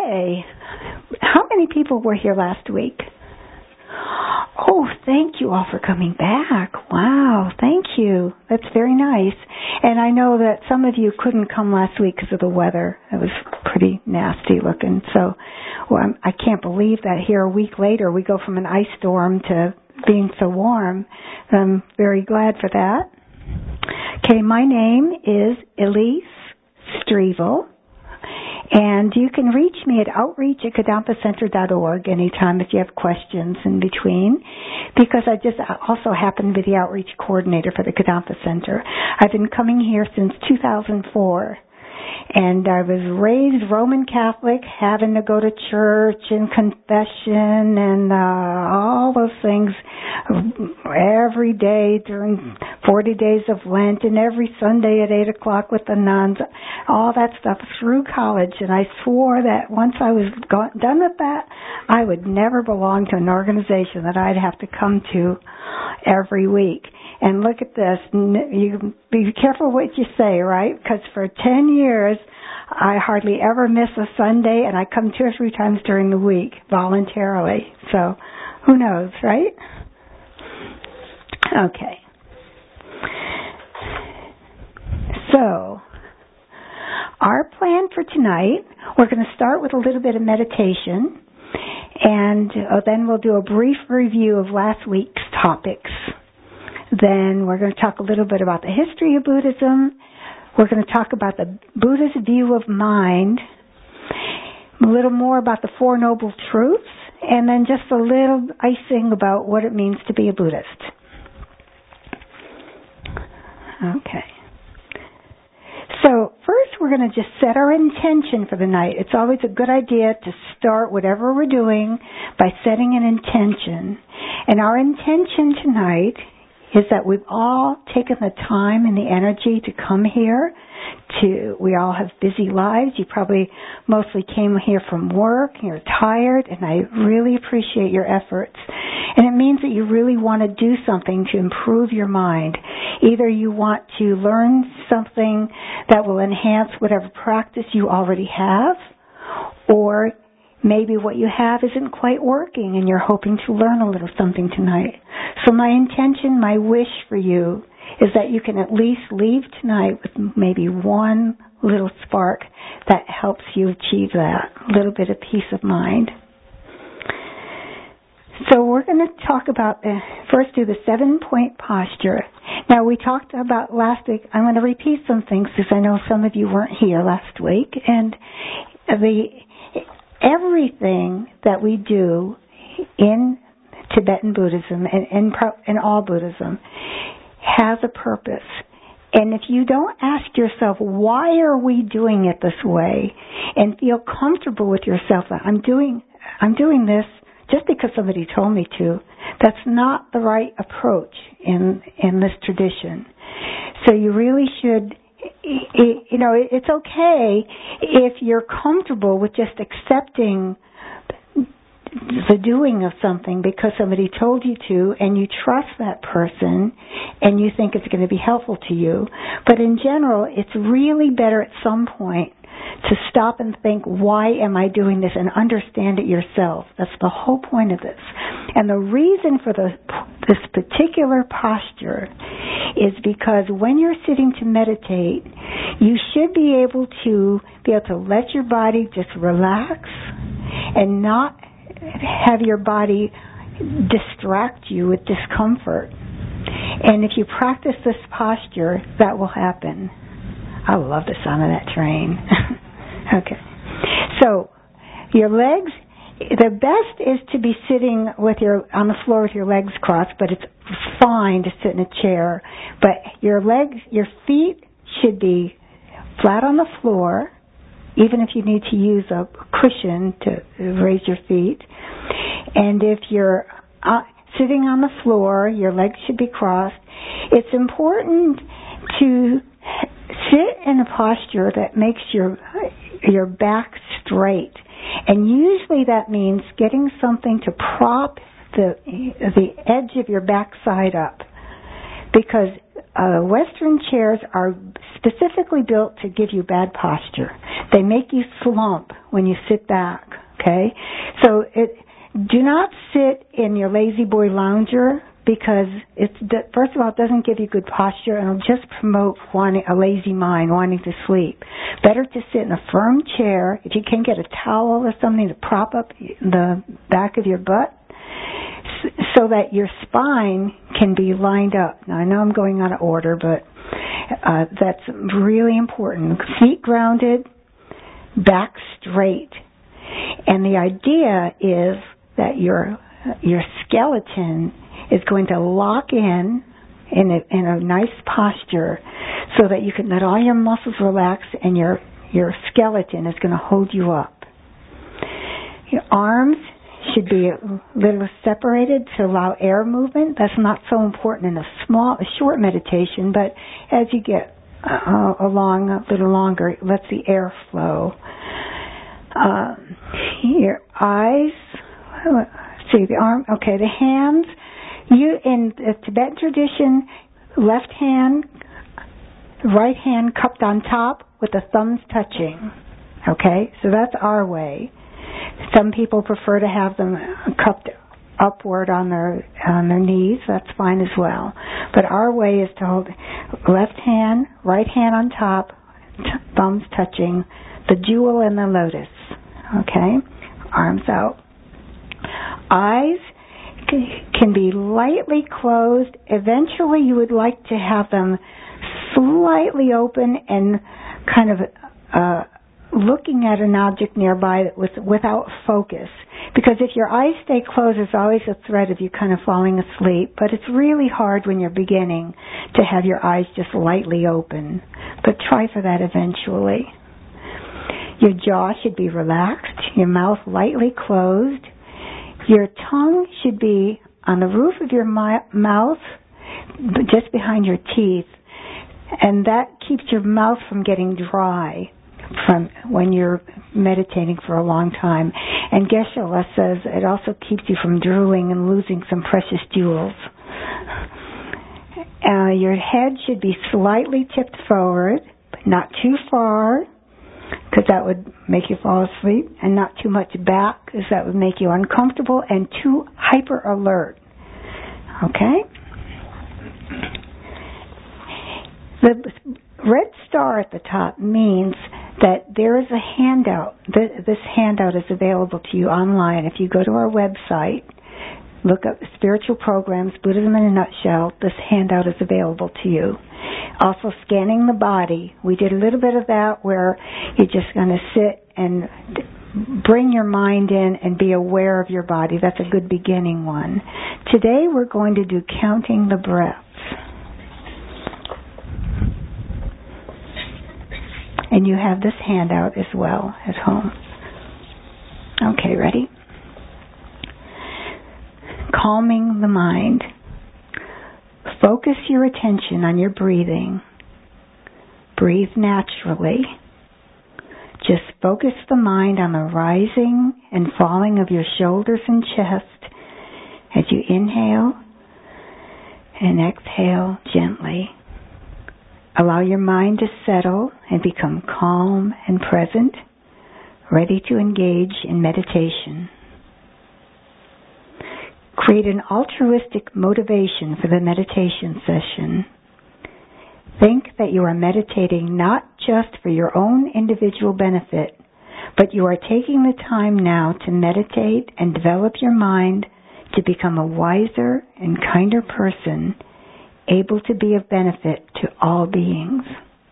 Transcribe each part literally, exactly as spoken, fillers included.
Okay. How many people were here last week? Oh, thank you all for coming back. Wow, thank you. That's very nice. And I know that some of you couldn't come last week because of the weather. It was pretty nasty looking. So well, I'm, I can't believe that here a week later we go from an ice storm to being so warm. I'm very glad for that. Okay, my name is Elise Strevel. And you can reach me at outreach at kadampa center dot org anytime if you have questions in between, because I just also happen to be the outreach coordinator for the Kadampa Center. I've been coming here since two thousand four, and I was raised Roman Catholic, having to go to church and confession and uh, all those things every day during forty days of Lent and every Sunday at eight o'clock with the nuns, all that stuff through college. And I swore that once I was gone, done with that, I would never belong to an organization that I'd have to come to every week. And look at this. You be careful what you say, right? Because for ten years, I hardly ever miss a Sunday, and I come two or three times during the week voluntarily. So who knows, right? Okay. So our plan for tonight, we're going to start with a little bit of meditation, and uh, then we'll do a brief review of last week's topics. Then we're going to talk a little bit about the history of Buddhism. We're going to talk about the Buddha's view of mind, a little more about the Four Noble Truths, and then just a little icing about what it means to be a Buddhist. Okay. So first we're going to just set our intention for the night. It's always a good idea to start whatever we're doing by setting an intention. And our intention tonight is that we've all taken the time and the energy to come here. To we all have busy lives. You probably mostly came here from work. You're tired, and I really appreciate your efforts. And it means that you really want to do something to improve your mind. Either you want to learn something that will enhance whatever practice you already have, or maybe what you have isn't quite working and you're hoping to learn a little something tonight. So my intention, my wish for you is that you can at least leave tonight with maybe one little spark that helps you achieve that, a little bit of peace of mind. So we're going to talk about, the, first do the seven-point posture. Now we talked about last week, I'm going to repeat some things because I know some of you weren't here last week, and the everything that we do in Tibetan Buddhism and in, in all Buddhism has a purpose. And if you don't ask yourself, why are we doing it this way, and feel comfortable with yourself that I'm doing, I'm doing this just because somebody told me to, that's not the right approach in in this tradition. So you really should, you know, it's okay if you're comfortable with just accepting the doing of something because somebody told you to, and you trust that person and you think it's going to be helpful to you. But in general, it's really better at some point to stop and think, why am I doing this, and understand it yourself. That's the whole point of this. And the reason for the, this particular posture is because when you're sitting to meditate, you should be able to be able to let your body just relax and not have your body distract you with discomfort. And if you practice this posture, that will happen. I love the sound of that train. Okay. So, your legs, the best is to be sitting with your on the floor with your legs crossed, but it's fine to sit in a chair. But your legs, your feet should be flat on the floor, even if you need to use a cushion to raise your feet. And if you're uh, sitting on the floor, your legs should be crossed. It's important to sit in a posture that makes your your back straight. And usually that means getting something to prop the the edge of your backside up. because uh, Western chairs are specifically built to give you bad posture. They make you slump when you sit back, okay? So it, do not sit in your lazy boy lounger, because it's, first of all, it doesn't give you good posture, and it'll just promote wanting a lazy mind, wanting to sleep. Better to sit in a firm chair. If you can get a towel or something to prop up the back of your butt, so that your spine can be lined up. Now, I know I'm going out of order, but uh, that's really important. Feet grounded, back straight. And the idea is that your your skeleton is going to lock in in a, in a nice posture so that you can let all your muscles relax, and your, your skeleton is going to hold you up. Your arms should be a little separated to allow air movement. That's not so important in a small, a short meditation, but as you get uh, along a little longer, it lets the air flow. Uh, your eyes, see the arm, okay, the hands. You, in the Tibetan tradition, left hand, right hand cupped on top with the thumbs touching. Okay, so that's our way. Some people prefer to have them cupped upward on their on their knees. That's fine as well. But our way is to hold left hand, right hand on top, t- thumbs touching, the jewel and the lotus. Okay, arms out. Eyes can be lightly closed. Eventually you would like to have them slightly open and kind of uh, looking at an object nearby with, without focus. Because if your eyes stay closed, there's always a threat of you kind of falling asleep. But it's really hard when you're beginning to have your eyes just lightly open. But try for that eventually. Your jaw should be relaxed, your mouth lightly closed. Your tongue should be on the roof of your mi- mouth, just behind your teeth, and that keeps your mouth from getting dry from when you're meditating for a long time. And Geshe-la says it also keeps you from drooling and losing some precious jewels. Uh, your head should be slightly tipped forward, but not too far, because that would make you fall asleep, and not too much back, because that would make you uncomfortable, and too hyper alert. Okay? The red star at the top means that there is a handout. This handout is available to you online. If you go to our website, look up Spiritual Programs, Buddhism in a Nutshell, this handout is available to you. Also, scanning the body. We did a little bit of that where you're just going to sit and bring your mind in and be aware of your body. That's a good beginning one. Today we're going to do counting the breaths. And you have this handout as well at home. Okay, ready? Calming the mind. Focus your attention on your breathing. Breathe naturally. Just focus the mind on the rising and falling of your shoulders and chest as you inhale and exhale gently. Allow your mind to settle and become calm and present, ready to engage in meditation. Create an altruistic motivation for the meditation session. Think that you are meditating not just for your own individual benefit, but you are taking the time now to meditate and develop your mind to become a wiser and kinder person, able to be of benefit to all beings.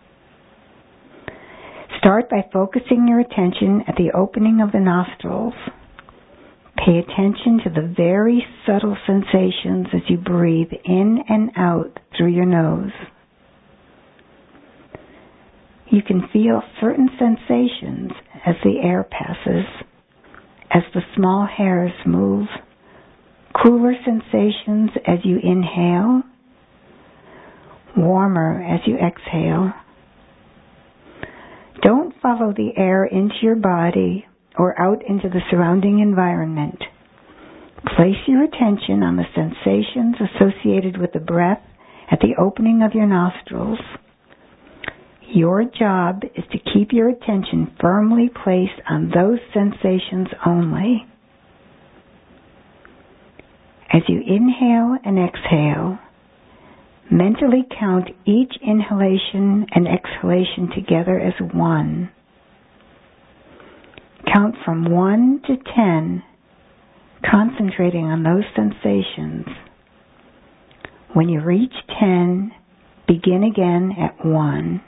Start by focusing your attention at the opening of the nostrils. Pay attention to the very subtle sensations as you breathe in and out through your nose. You can feel certain sensations as the air passes, as the small hairs move, cooler sensations as you inhale, warmer as you exhale. Don't follow the air into your body or out into the surrounding environment. Place your attention on the sensations associated with the breath at the opening of your nostrils. Your job is to keep your attention firmly placed on those sensations only. As you inhale and exhale, mentally count each inhalation and exhalation together as one. Count from one to ten, concentrating on those sensations. When you reach ten, begin again at one.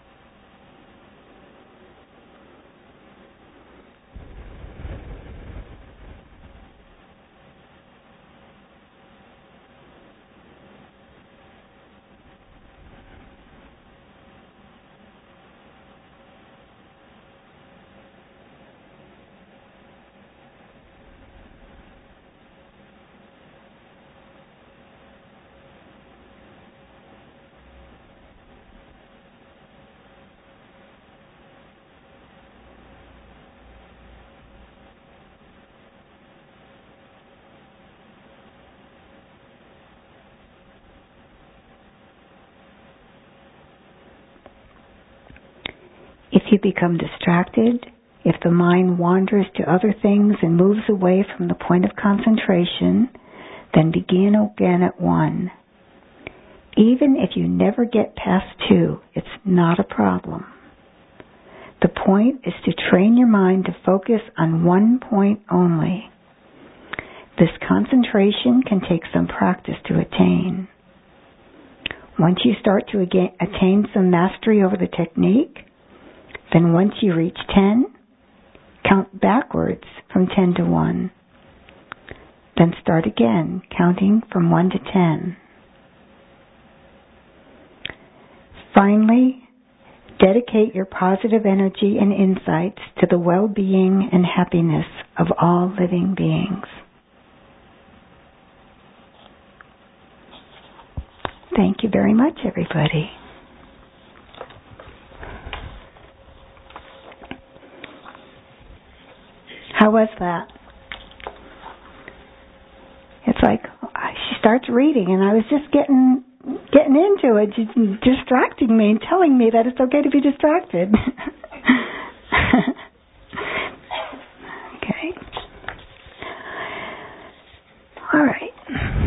If you become distracted, if the mind wanders to other things and moves away from the point of concentration, then begin again at one. Even if you never get past two, it's not a problem. The point is to train your mind to focus on one point only. This concentration can take some practice to attain. Once you start to attain some mastery over the technique, then once you reach ten, count backwards from ten to one. Then start again, counting from one to ten. Finally, dedicate your positive energy and insights to the well-being and happiness of all living beings. Thank you very much, everybody. How was that? It's like she starts reading, and I was just getting getting into it, just distracting me and telling me that it's okay to be distracted. Okay. All right.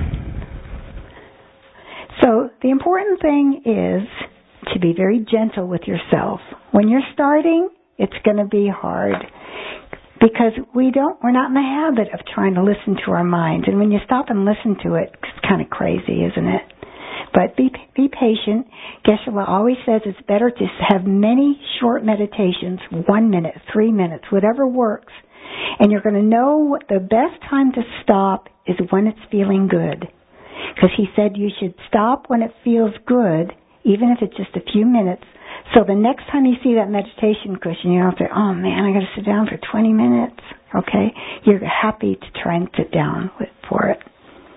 So the important thing is to be very gentle with yourself. When you're starting, it's going to be hard. Because we don't, we're not in the habit of trying to listen to our minds. And when you stop and listen to it, it's kind of crazy, isn't it? But be be patient. Geshe-la always says it's better to have many short meditations, one minute, three minutes, whatever works. And you're going to know what the best time to stop is when it's feeling good. Because he said you should stop when it feels good, even if it's just a few minutes. So the next time you see that meditation cushion, you don't say, oh man, I got to sit down for twenty minutes. Okay? You're happy to try and sit down with, for it.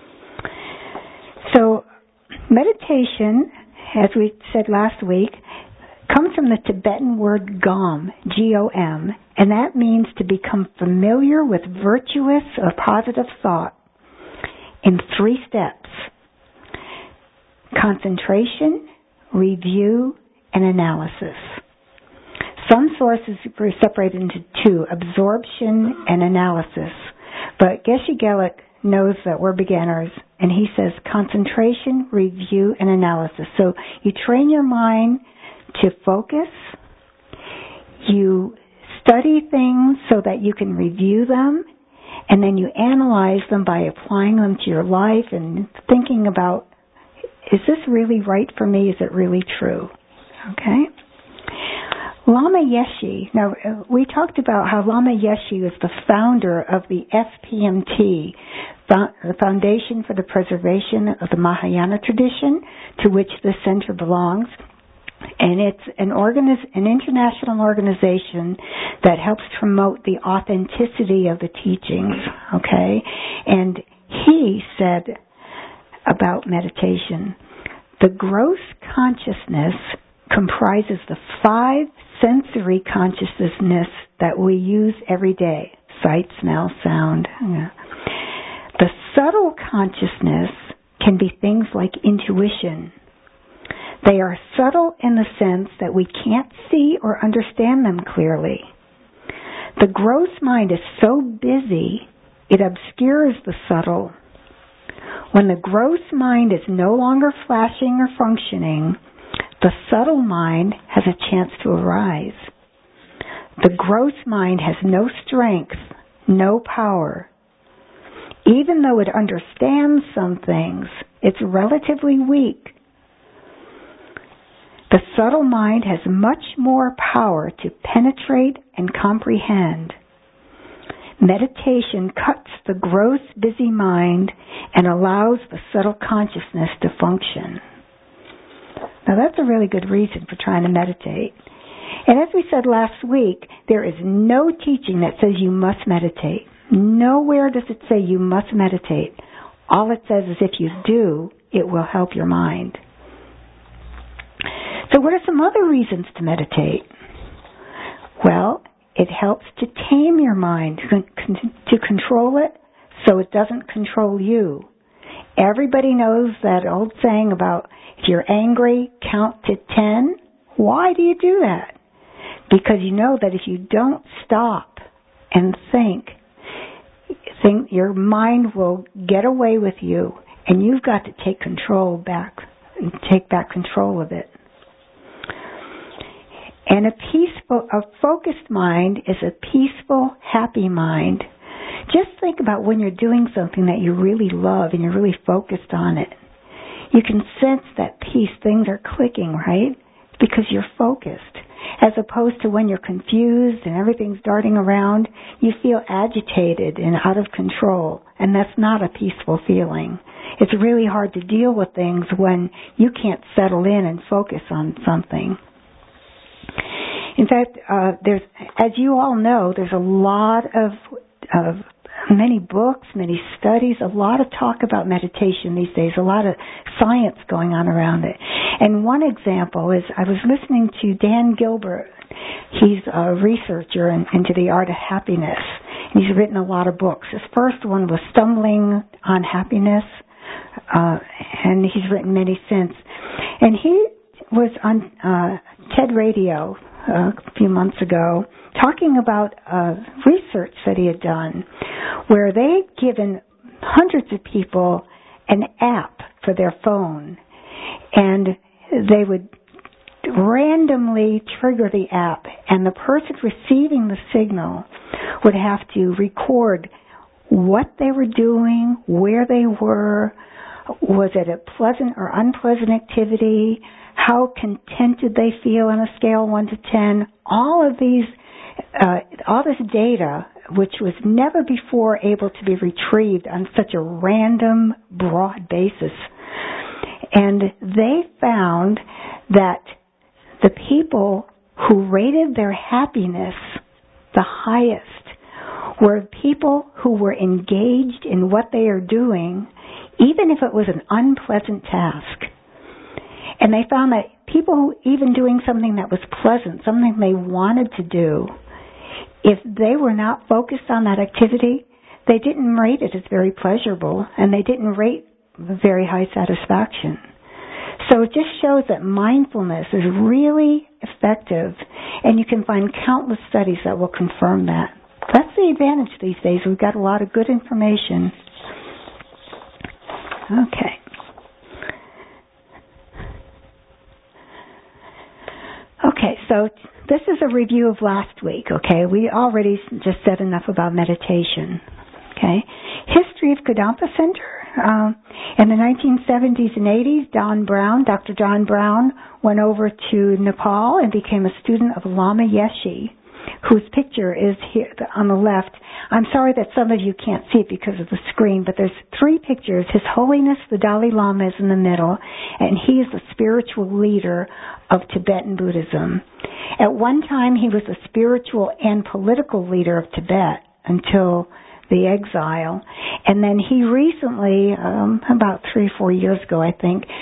So meditation, as we said last week, comes from the Tibetan word gom, G O M, and that means to become familiar with virtuous or positive thought in three steps: concentration, review, and analysis. Some sources are separated into two, absorption and analysis. But Geshe Gelik knows that we're beginners, and he says concentration, review, and analysis. So you train your mind to focus. You study things so that you can review them, and then you analyze them by applying them to your life and thinking about, is this really right for me? Is it really true? Okay. Lama Yeshe. Now, we talked about how Lama Yeshe is the founder of the F P M T, the Foundation for the Preservation of the Mahayana Tradition, to which the center belongs. And it's an organiz- an international organization that helps promote the authenticity of the teachings. Okay. And he said about meditation, the gross consciousness comprises the five sensory consciousness that we use every day: sight, smell, sound. The subtle consciousness can be things like intuition, They are subtle in the sense that we can't see or understand them clearly. The gross mind is so busy, it obscures the subtle. When the gross mind is no longer flashing or functioning, the subtle mind has a chance to arise. The gross mind has no strength, no power. Even though it understands some things, it's relatively weak. The subtle mind has much more power to penetrate and comprehend. Meditation cuts the gross, busy mind and allows the subtle consciousness to function. Now that's a really good reason for trying to meditate. And as we said last week, there is no teaching that says you must meditate. Nowhere does it say you must meditate. All it says is if you do, it will help your mind. So what are some other reasons to meditate? Well, it helps to tame your mind, to control it so it doesn't control you. Everybody knows that old saying about if you're angry, count to ten. Why do you do that? Because you know that if you don't stop and think, think your mind will get away with you, and you've got to take control back, take back control of it. And a peaceful, a focused mind is a peaceful, happy mind. Just think about when you're doing something that you really love and you're really focused on it. You can sense that peace, things are clicking, right? Because you're focused. As opposed to when you're confused and everything's darting around, you feel agitated and out of control, and that's not a peaceful feeling. It's really hard to deal with things when you can't settle in and focus on something. In fact, uh, there's, as you all know, there's a lot of, of many books, many studies, a lot of talk about meditation these days, a lot of science going on around it. And one example is I was listening to Dan Gilbert. He's a researcher in, into the art of happiness. And he's written a lot of books. His first one was Stumbling on Happiness, uh, and he's written many since. And he was on uh, TED Radio uh, a few months ago talking about uh, research that he had done where they'd given hundreds of people an app for their phone, and they would randomly trigger the app, and the person receiving the signal would have to record what they were doing, where they were, was it a pleasant or unpleasant activity, how content did they feel on a scale of one to ten. All of these, uh, all this data, which was never before able to be retrieved on such a random, broad basis. And they found that the people who rated their happiness the highest were people who were engaged in what they are doing, even if it was an unpleasant task. And they found that people who, even doing something that was pleasant, something they wanted to do, if they were not focused on that activity, they didn't rate it as very pleasurable, and they didn't rate very high satisfaction. So it just shows that mindfulness is really effective, and you can find countless studies that will confirm that. That's the advantage these days. We've got a lot of good information. Okay. Okay, so this is a review of last week, okay? We already just said enough about meditation, okay? History of Kadampa Center. Um, in the nineteen seventies and eighties, Don Brown, Doctor John Brown, went over to Nepal and became a student of Lama Yeshe, whose picture is here on the left. I'm sorry that some of you can't see it because of the screen, but there's three pictures. His Holiness, the Dalai Lama, is in the middle, and he is the spiritual leader of Tibetan Buddhism. At one time, he was the spiritual and political leader of Tibet until the exile. And then he recently, um, about three, four years ago, I think,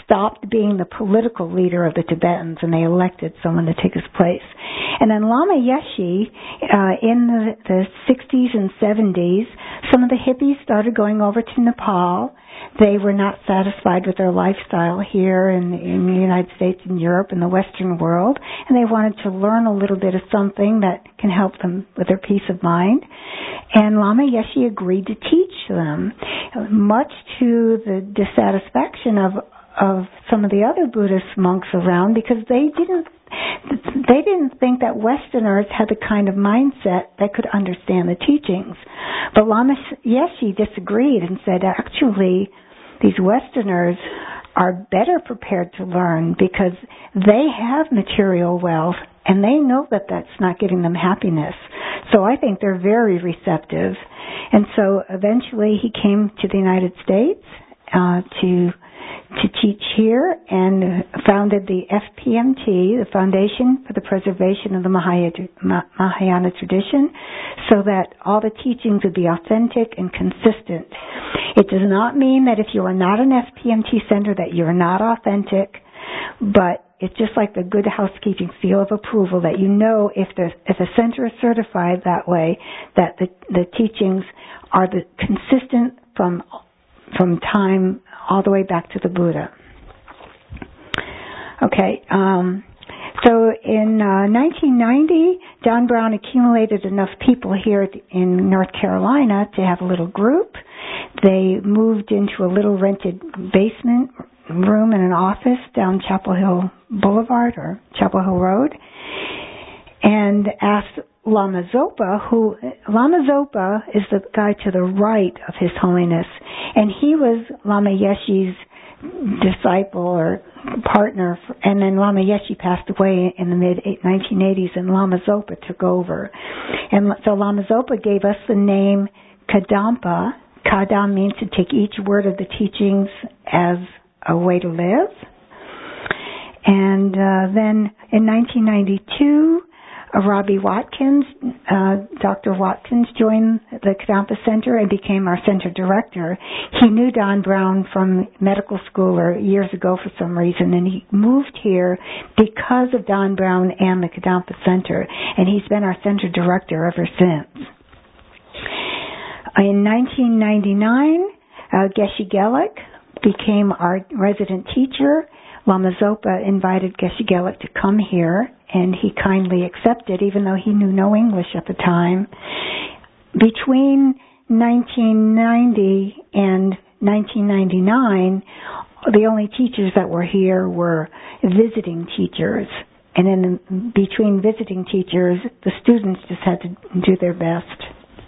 stopped being the political leader of the Tibetans, and they elected someone to take his place. And then Lama Yeshe, uh, in the, the sixties and seventies, some of the hippies started going over to Nepal. They were not satisfied with their lifestyle here in, in the United States and Europe and the Western world, and they wanted to learn a little bit of something that can help them with their peace of mind. And Lama Yeshe agreed to teach them, much to the dissatisfaction of of some of the other Buddhist monks around, because they didn't they didn't think that Westerners had the kind of mindset that could understand the teachings. But Lama Yeshe disagreed and said, actually, these Westerners are better prepared to learn because they have material wealth and they know that that's not giving them happiness. So I think they're very receptive. And so eventually he came to the United States uh, to to teach here and founded the F P M T, the Foundation for the Preservation of the Mahayana Tradition, so that all the teachings would be authentic and consistent. It does not mean that if you are not an F P M T center that you're not authentic, but it's just like the Good Housekeeping seal of approval that you know if the if a center is certified that way, that the the teachings are the consistent from from time all the way back to the Buddha. Okay, um, so in uh, nineteen ninety, Don Brown accumulated enough people here in North Carolina to have a little group. They moved into a little rented basement room in an office down Chapel Hill Boulevard or Chapel Hill Road, and asked Lama Zopa, who, Lama Zopa is the guy to the right of His Holiness, and he was Lama Yeshe's disciple or partner, and then Lama Yeshe passed away in the mid nineteen eighties, and Lama Zopa took over. And so Lama Zopa gave us the name Kadampa. Kadam means to take each word of the teachings as a way to live. And uh, then in nineteen ninety-two, uh, Robbie Watkins, uh, Doctor Watkins joined the Kadampa Center and became our center director. He knew Don Brown from medical school or years ago for some reason, and he moved here because of Don Brown and the Kadampa Center, and he's been our center director ever since. In nineteen ninety-nine, uh, Geshe Gelik became our resident teacher. Lama Zopa invited Geshe Gelik to come here, and he kindly accepted, even though he knew no English at the time. Between nineteen ninety and nineteen ninety-nine, the only teachers that were here were visiting teachers. And in between visiting teachers, the students just had to do their best.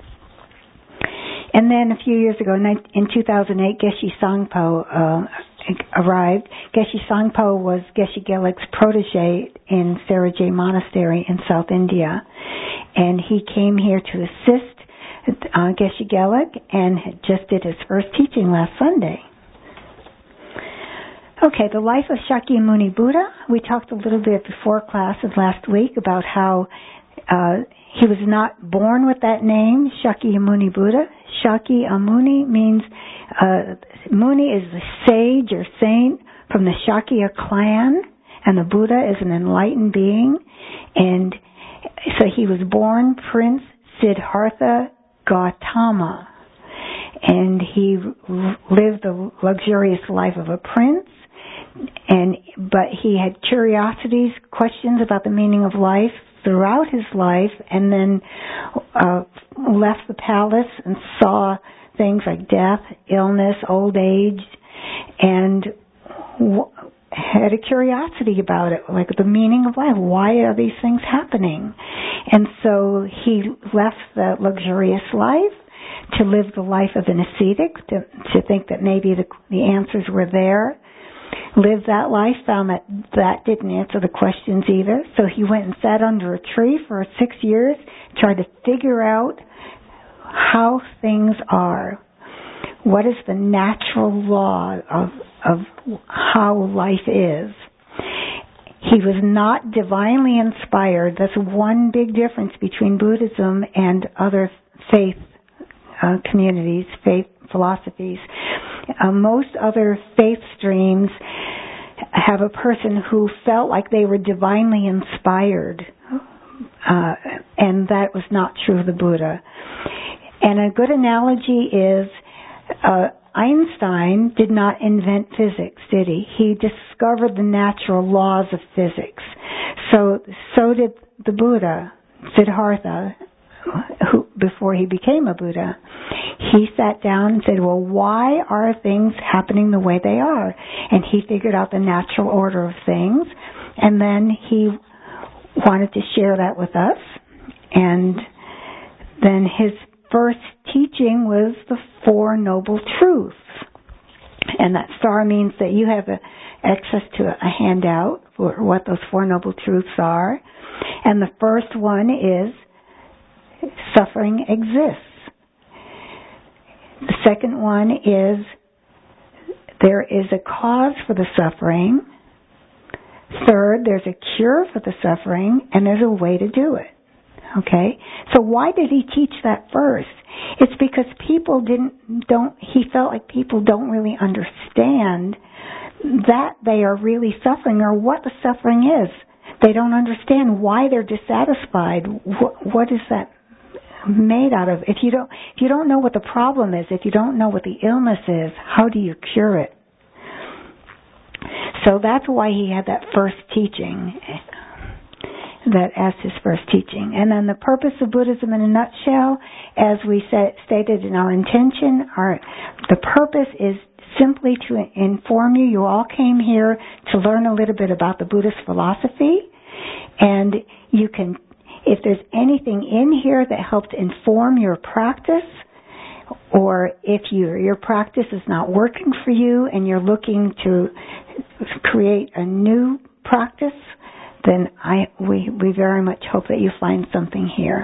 And then a few years ago, in two thousand eight, Geshe Sangpo uh, arrived. Geshe Sangpo was Geshe Gelik's protege in Sarijay Monastery in South India. And he came here to assist uh, Geshe Gelik and just did his first teaching last Sunday. Okay, the life of Shakyamuni Buddha. We talked a little bit before class of last week about how uh, he was not born with that name, Shakyamuni Buddha. Shakyamuni means, uh, Muni is the sage or saint from the Shakya clan, and the Buddha is an enlightened being. And so he was born Prince Siddhartha Gautama. And he lived the luxurious life of a prince. And but he had curiosities, questions about the meaning of life throughout his life, and then uh, left the palace and saw things like death, illness, old age, and w- had a curiosity about it, like the meaning of life. Why are these things happening? And so he left the luxurious life to live the life of an ascetic, to, to think that maybe the, the answers were there. Lived that life, found that that didn't answer the questions either. So he went and sat under a tree for six years, tried to figure out how things are. What is the natural law of, of how life is? He was not divinely inspired. That's one big difference between Buddhism and other faith uh, communities, faith philosophies. Uh, most other faith streams have a person who felt like they were divinely inspired, uh, and that was not true of the Buddha. And a good analogy is uh, Einstein did not invent physics, did he? He discovered the natural laws of physics. So, so did the Buddha, Siddhartha, who, before he became a Buddha. He sat down and said, well, why are things happening the way they are? And he figured out the natural order of things, and then he wanted to share that with us. And then his first teaching was the Four Noble Truths. And that star means that you have a, access to a, a handout for what those Four Noble Truths are. And the first one is suffering exists. The second one is there is a cause for the suffering. Third, there's a cure for the suffering, and there's a way to do it. Okay? So why did he teach that first? It's because people didn't, don't, he felt like people don't really understand that they are really suffering or what the suffering is. They don't understand why they're dissatisfied. What, what is that made out of? If you don't, if you don't know what the problem is, if you don't know what the illness is, how do you cure it? So that's why he had that first teaching, that as his first teaching. And then the purpose of Buddhism in a nutshell, as we said, stated in our intention, our, the purpose is simply to inform you. You all came here to learn a little bit about the Buddhist philosophy, and you can, if there's anything in here that helps inform your practice, or if you, your practice is not working for you and you're looking to create a new practice, then I we, we very much hope that you find something here.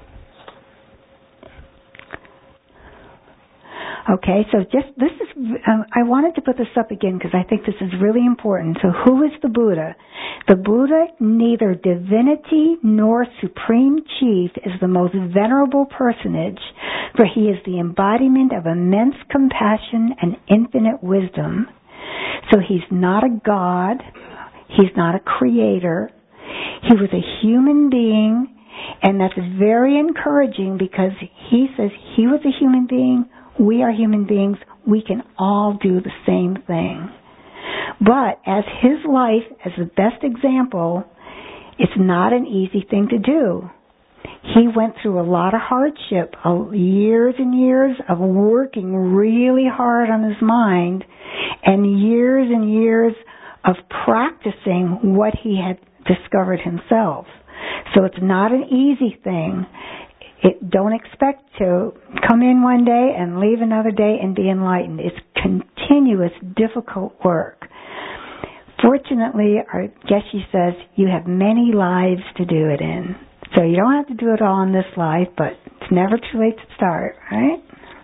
Okay, so just this is, um, I wanted to put this up again because I think this is really important. So who is the Buddha? The Buddha, neither divinity nor supreme chief, is the most venerable personage, for he is the embodiment of immense compassion and infinite wisdom. So he's not a god, he's not a creator, he was a human being, and that's very encouraging because he says he was a human being. We are human beings. We can all do the same thing. But as his life, as the best example, it's not an easy thing to do. He went through a lot of hardship, years and years of working really hard on his mind, and years and years of practicing what he had discovered himself. So it's not an easy thing. It, don't expect to come in one day and leave another day and be enlightened. It's continuous, difficult work. Fortunately, our Geshe says you have many lives to do it in. So you don't have to do it all in this life, but it's never too late to start, right?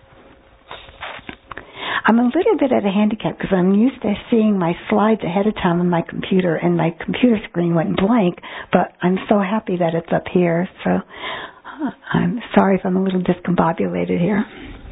I'm a little bit at a handicap because I'm used to seeing my slides ahead of time on my computer, and my computer screen went blank, but I'm so happy that it's up here, so I'm sorry if I'm a little discombobulated here.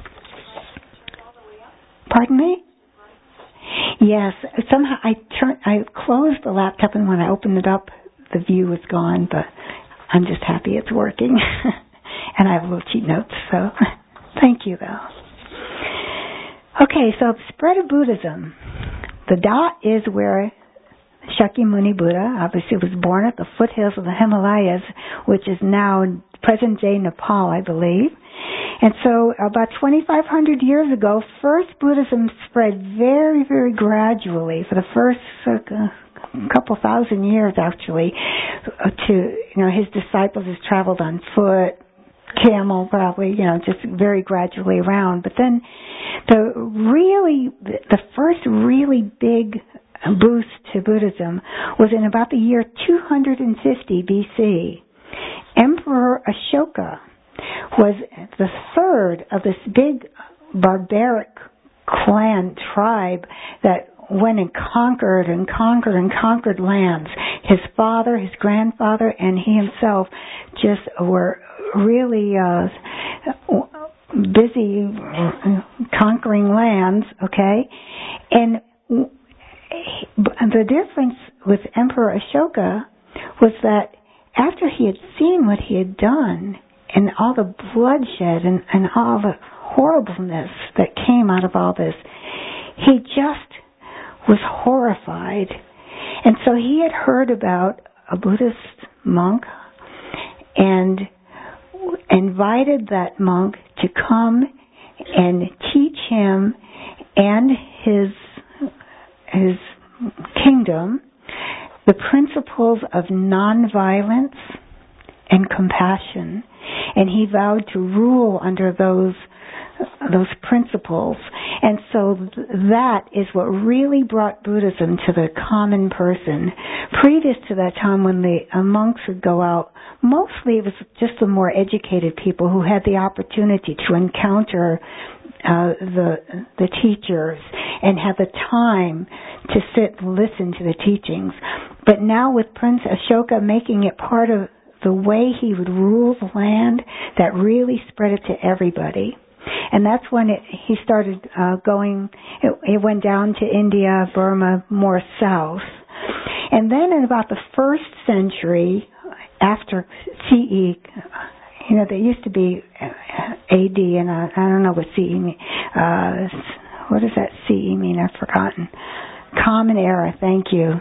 Pardon me? Yes, somehow I turned, I closed the laptop, and when I opened it up, the view was gone, but I'm just happy it's working. And I have little cheat notes, so thank you, though. Okay, so spread of Buddhism. The dot is where Shakyamuni Buddha obviously was born at the foothills of the Himalayas, which is now present-day Nepal, I believe. And so about twenty-five hundred years ago, first Buddhism spread very, very gradually for the first uh, couple thousand years, actually, uh, to, you know, his disciples has traveled on foot, camel probably, you know, just very gradually around. But then the really, the first really big boost to Buddhism was in about the year two hundred fifty B C. Emperor Ashoka was the third of this big barbaric clan tribe that went and conquered and conquered and conquered lands. His father, his grandfather, and he himself just were really uh, busy conquering lands, okay? And the difference with Emperor Ashoka was that after he had seen what he had done and all the bloodshed and, and all the horribleness that came out of all this, he just was horrified. And so he had heard about a Buddhist monk and invited that monk to come and teach him and his his kingdom the principles of nonviolence and compassion. And he vowed to rule under those those principles. And so th- that is what really brought Buddhism to the common person. Previous to that time, when the uh, monks would go out, mostly it was just the more educated people who had the opportunity to encounter uh, the the teachers and had the time to sit and listen to the teachings. But now with Prince Ashoka making it part of the way he would rule the land, that really spread it to everybody. And that's when it, he started uh, going, it, it went down to India, Burma, more south. And then in about the first century, after C E, you know, there used to be A D, and I, I don't know what C E means. Uh, what does that C E mean? I've forgotten. Common Era, thank you.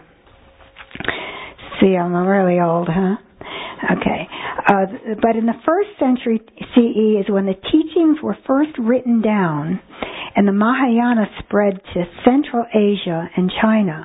See, I'm really old, huh? Okay. Uh, but in the first century C E is when the teachings were first written down, and the Mahayana spread to Central Asia and China.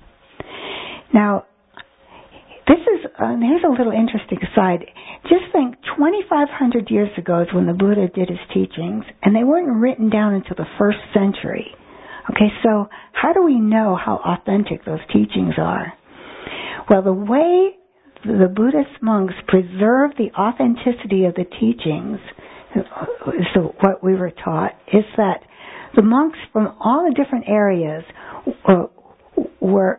Now, this is, uh, here's a little interesting aside. Just think, twenty-five hundred years ago is when the Buddha did his teachings, and they weren't written down until the first century. Okay, so how do we know how authentic those teachings are? Well, the way the Buddhist monks preserve the authenticity of the teachings, so what we were taught, is that the monks from all the different areas were, were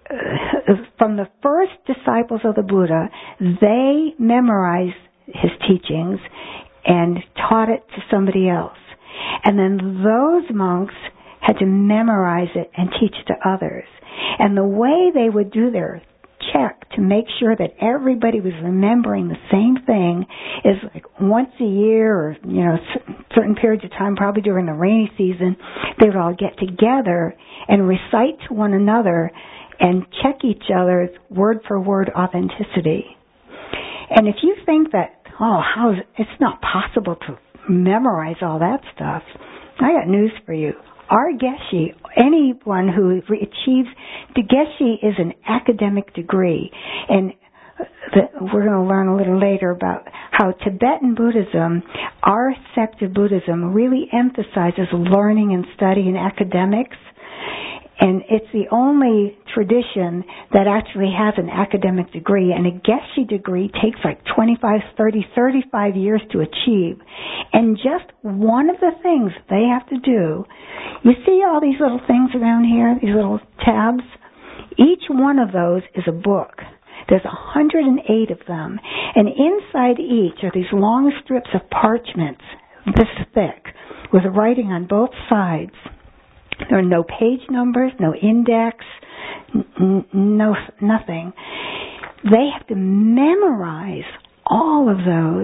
from the first disciples of the Buddha, they memorized his teachings and taught it to somebody else. And then those monks had to memorize it and teach to others. And the way they would do their check to make sure that everybody was remembering the same thing is like once a year, or, you know, certain periods of time, probably during the rainy season, they would all get together and recite to one another and check each other's word for word authenticity. And if you think that, oh, how is it, it's not possible to memorize all that stuff, I got news for you. Our Geshe, anyone who achieves, the Geshe is an academic degree, and the, we're going to learn a little later about how Tibetan Buddhism, our sect of Buddhism, really emphasizes learning and study and academics, and it's the only tradition that actually has an academic degree, and a Geshe degree takes like twenty-five, thirty, thirty-five years to achieve. And just one of the things they have to do, you see all these little things around here, these little tabs? Each one of those is a book. There's one hundred eight of them. And inside each are these long strips of parchments, this thick, with writing on both sides. There are no page numbers, no index, n- no nothing. They have to memorize all of those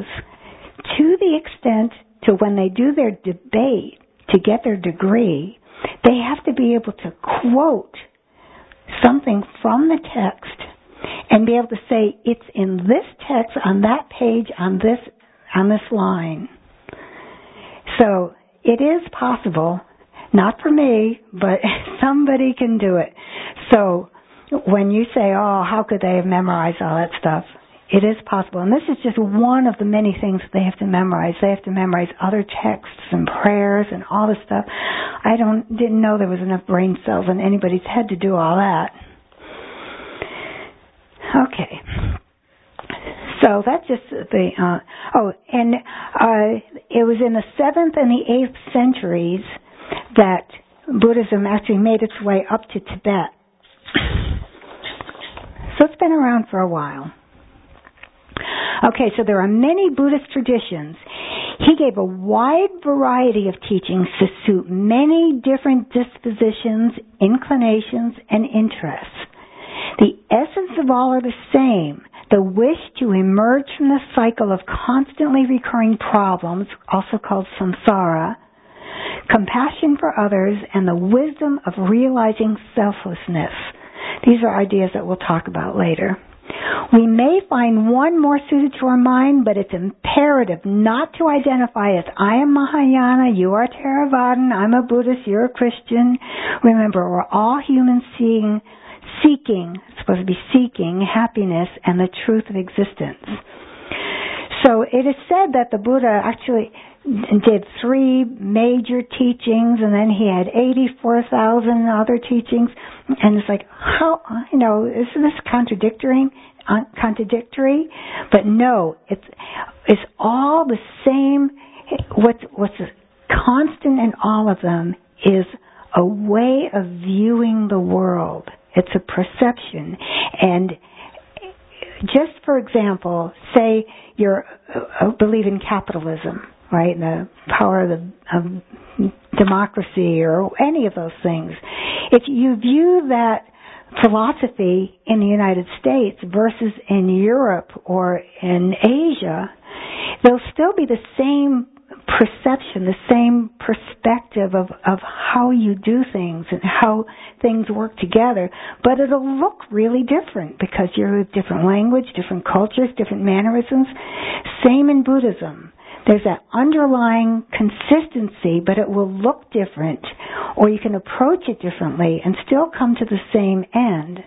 to the extent to when they do their debate to get their degree, they have to be able to quote something from the text and be able to say, it's in this text, on that page, on this on this line. So it is possible. Not for me, but somebody can do it. So when you say, oh, how could they have memorized all that stuff? It is possible. And this is just one of the many things that they have to memorize. They have to memorize other texts and prayers and all this stuff. I don't didn't know there was enough brain cells in anybody's head to do all that. Okay. So that's just the, uh, oh, and uh, it was in the seventh and the eighth centuries that Buddhism actually made its way up to Tibet. So it's been around for a while. Okay, so there are many Buddhist traditions. He gave a wide variety of teachings to suit many different dispositions, inclinations, and interests. The essence of all are the same, the wish to emerge from the cycle of constantly recurring problems, also called samsara, compassion for others, and the wisdom of realizing selflessness. These are ideas that we'll talk about later. We may find one more suited to our mind, but it's imperative not to identify as I am Mahayana, you are Theravadan, I'm a Buddhist, you're a Christian. Remember, we're all humans seeing, seeking, supposed to be seeking happiness and the truth of existence. So it is said that the Buddha actually did three major teachings, and then he had eighty-four thousand other teachings. And it's like, how, you know, isn't this contradictory? Uh, contradictory? But no, it's it's all the same. What's what's constant in all of them is a way of viewing the world. It's a perception. And just for example, say you uh, believe in capitalism, right? The power of, the, of democracy or any of those things. If you view that philosophy in the United States versus in Europe or in Asia, there'll still be the same perception, the same perspective of, of how you do things and how things work together, but it'll look really different because you're a different language, different cultures, different mannerisms. Same in Buddhism. There's that underlying consistency, but it will look different, or you can approach it differently and still come to the same end.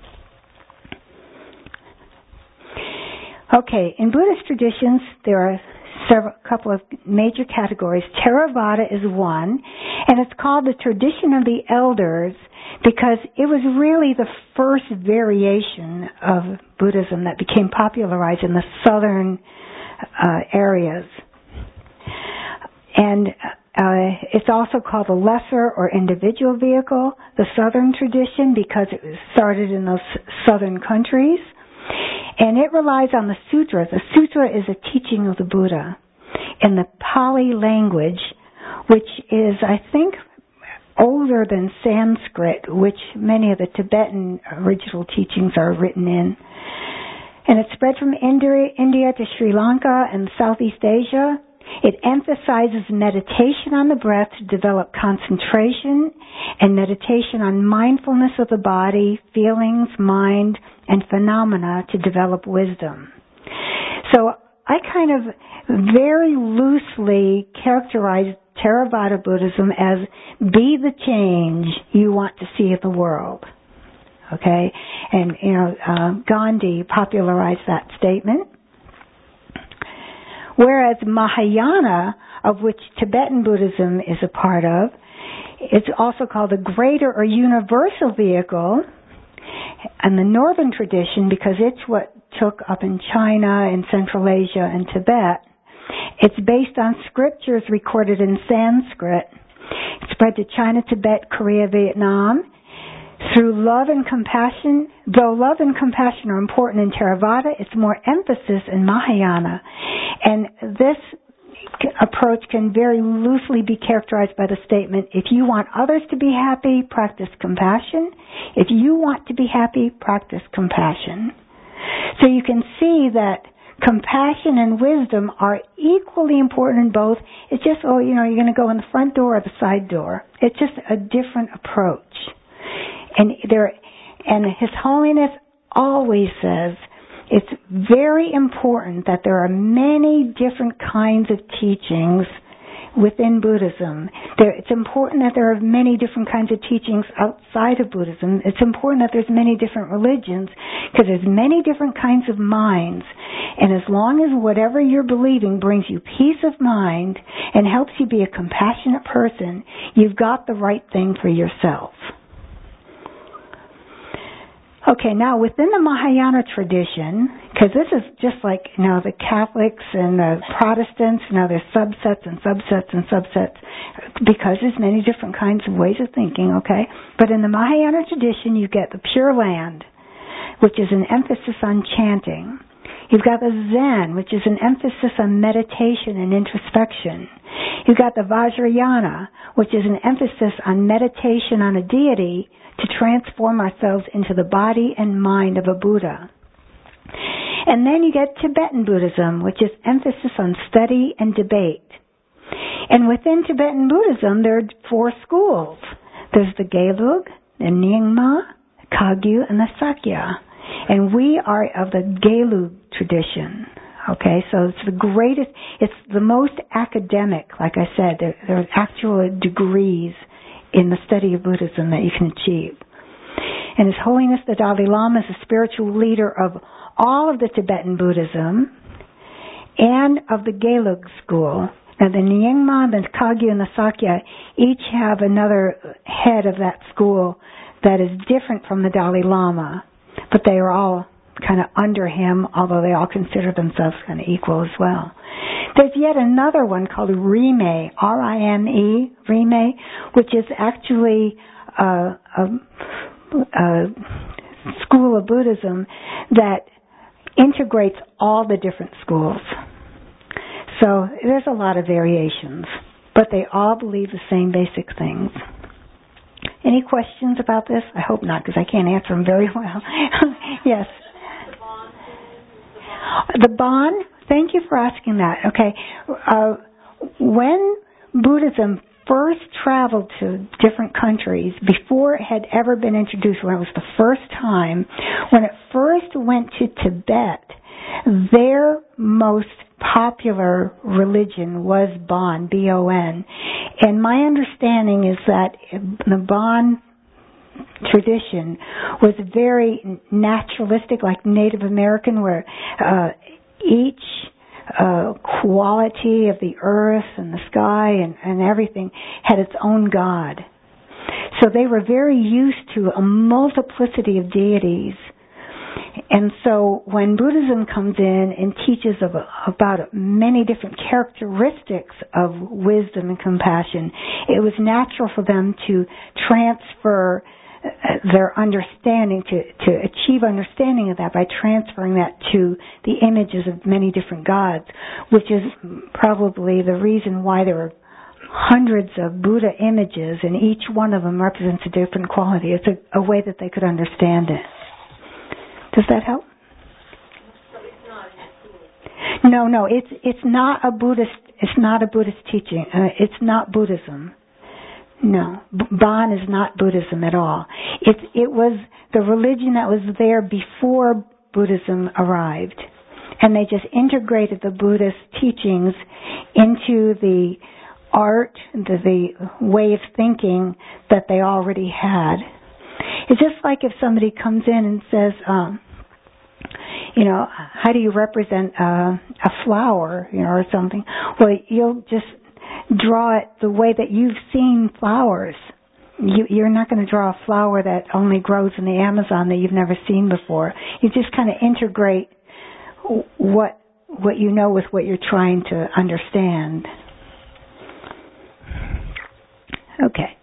Okay, in Buddhist traditions, there are several, couple of major categories. Theravada is one, and it's called the tradition of the elders because it was really the first variation of Buddhism that became popularized in the southern uh, areas. And uh, it's also called the lesser or individual vehicle, the southern tradition, because it was started in those southern countries. And it relies on the sutras. The sutra is a teaching of the Buddha in the Pali language, which is, I think, older than Sanskrit, which many of the Tibetan original teachings are written in. And it spread from India, India to Sri Lanka and Southeast Asia. It emphasizes meditation on the breath to develop concentration and meditation on mindfulness of the body, feelings, mind, and phenomena to develop wisdom. So I kind of very loosely characterize Theravada Buddhism as be the change you want to see in the world. Okay? And, you know, uh, Gandhi popularized that statement. Whereas Mahayana, of which Tibetan Buddhism is a part of, it's also called the greater or universal vehicle, and the northern tradition, because it's what took up in China and Central Asia and Tibet, it's based on scriptures recorded in Sanskrit. It spread to China, Tibet, Korea, Vietnam. Through love and compassion, though love and compassion are important in Theravada, it's more emphasis in Mahayana. And this approach can very loosely be characterized by the statement, if you want others to be happy, practice compassion. If you want to be happy, practice compassion. So you can see that compassion and wisdom are equally important in both. It's just, oh, you know, you're going to go in the front door or the side door. It's just a different approach. And there, and His Holiness always says it's very important that there are many different kinds of teachings within Buddhism. There, it's important that there are many different kinds of teachings outside of Buddhism. It's important that there's many different religions because there's many different kinds of minds. And as long as whatever you're believing brings you peace of mind and helps you be a compassionate person, you've got the right thing for yourself. Okay, now within the Mahayana tradition, because this is just like, you know, the Catholics and the Protestants, you know, there's subsets and subsets and subsets, because there's many different kinds of ways of thinking, okay? But in the Mahayana tradition, you get the Pure Land, which is an emphasis on chanting. You've got the Zen, which is an emphasis on meditation and introspection. You've got the Vajrayana, which is an emphasis on meditation on a deity to transform ourselves into the body and mind of a Buddha. And then you get Tibetan Buddhism, which is emphasis on study and debate. And within Tibetan Buddhism, there are four schools. There's the Gelug, the Nyingma, the Kagyu, and the Sakya. And we are of the Gelug tradition. Okay, so it's the greatest, it's the most academic, like I said. There, there are actual degrees in the study of Buddhism that you can achieve. And His Holiness the Dalai Lama is the spiritual leader of all of the Tibetan Buddhism and of the Gelug school. Now the Nyingma, the Kagyu, and the Sakya each have another head of that school that is different from the Dalai Lama, but they are all kind of under him, although they all consider themselves kind of equal as well. There's yet another one called Rime, R I M E, Rime, which is actually a, a, a school of Buddhism that integrates all the different schools. So there's a lot of variations, but they all believe the same basic things. Any questions about this? I hope not, because I can't answer them very well. Yes. The Bon, thank you for asking that. Okay. Uh, when Buddhism first traveled to different countries, before it had ever been introduced, when it was the first time, when it first went to Tibet, their most popular religion was Bon, B O N. And my understanding is that the Bon tradition was very naturalistic, like Native American, where uh, each uh, quality of the earth and the sky and, and everything had its own god. So they were very used to a multiplicity of deities. And so when Buddhism comes in and teaches of, about many different characteristics of wisdom and compassion, it was natural for them to transfer their understanding, to, to achieve understanding of that by transferring that to the images of many different gods, which is probably the reason why there are hundreds of Buddha images and each one of them represents a different quality. It's a, a way that they could understand it. Does that help? So it's not a No, no, it's it's not a Buddhist. It's not a Buddhist teaching. Uh, it's not Buddhism. No, Bon is not Buddhism at all. It it was the religion that was there before Buddhism arrived, and they just integrated the Buddhist teachings into the art, the, the way of thinking that they already had. It's just like if somebody comes in and says, um, you know, how do you represent uh, a flower, you know, or something? Well, you'll just draw it the way that you've seen flowers. You, you're not going to draw a flower that only grows in the Amazon that you've never seen before. You just kind of integrate what what you know with what you're trying to understand. Okay.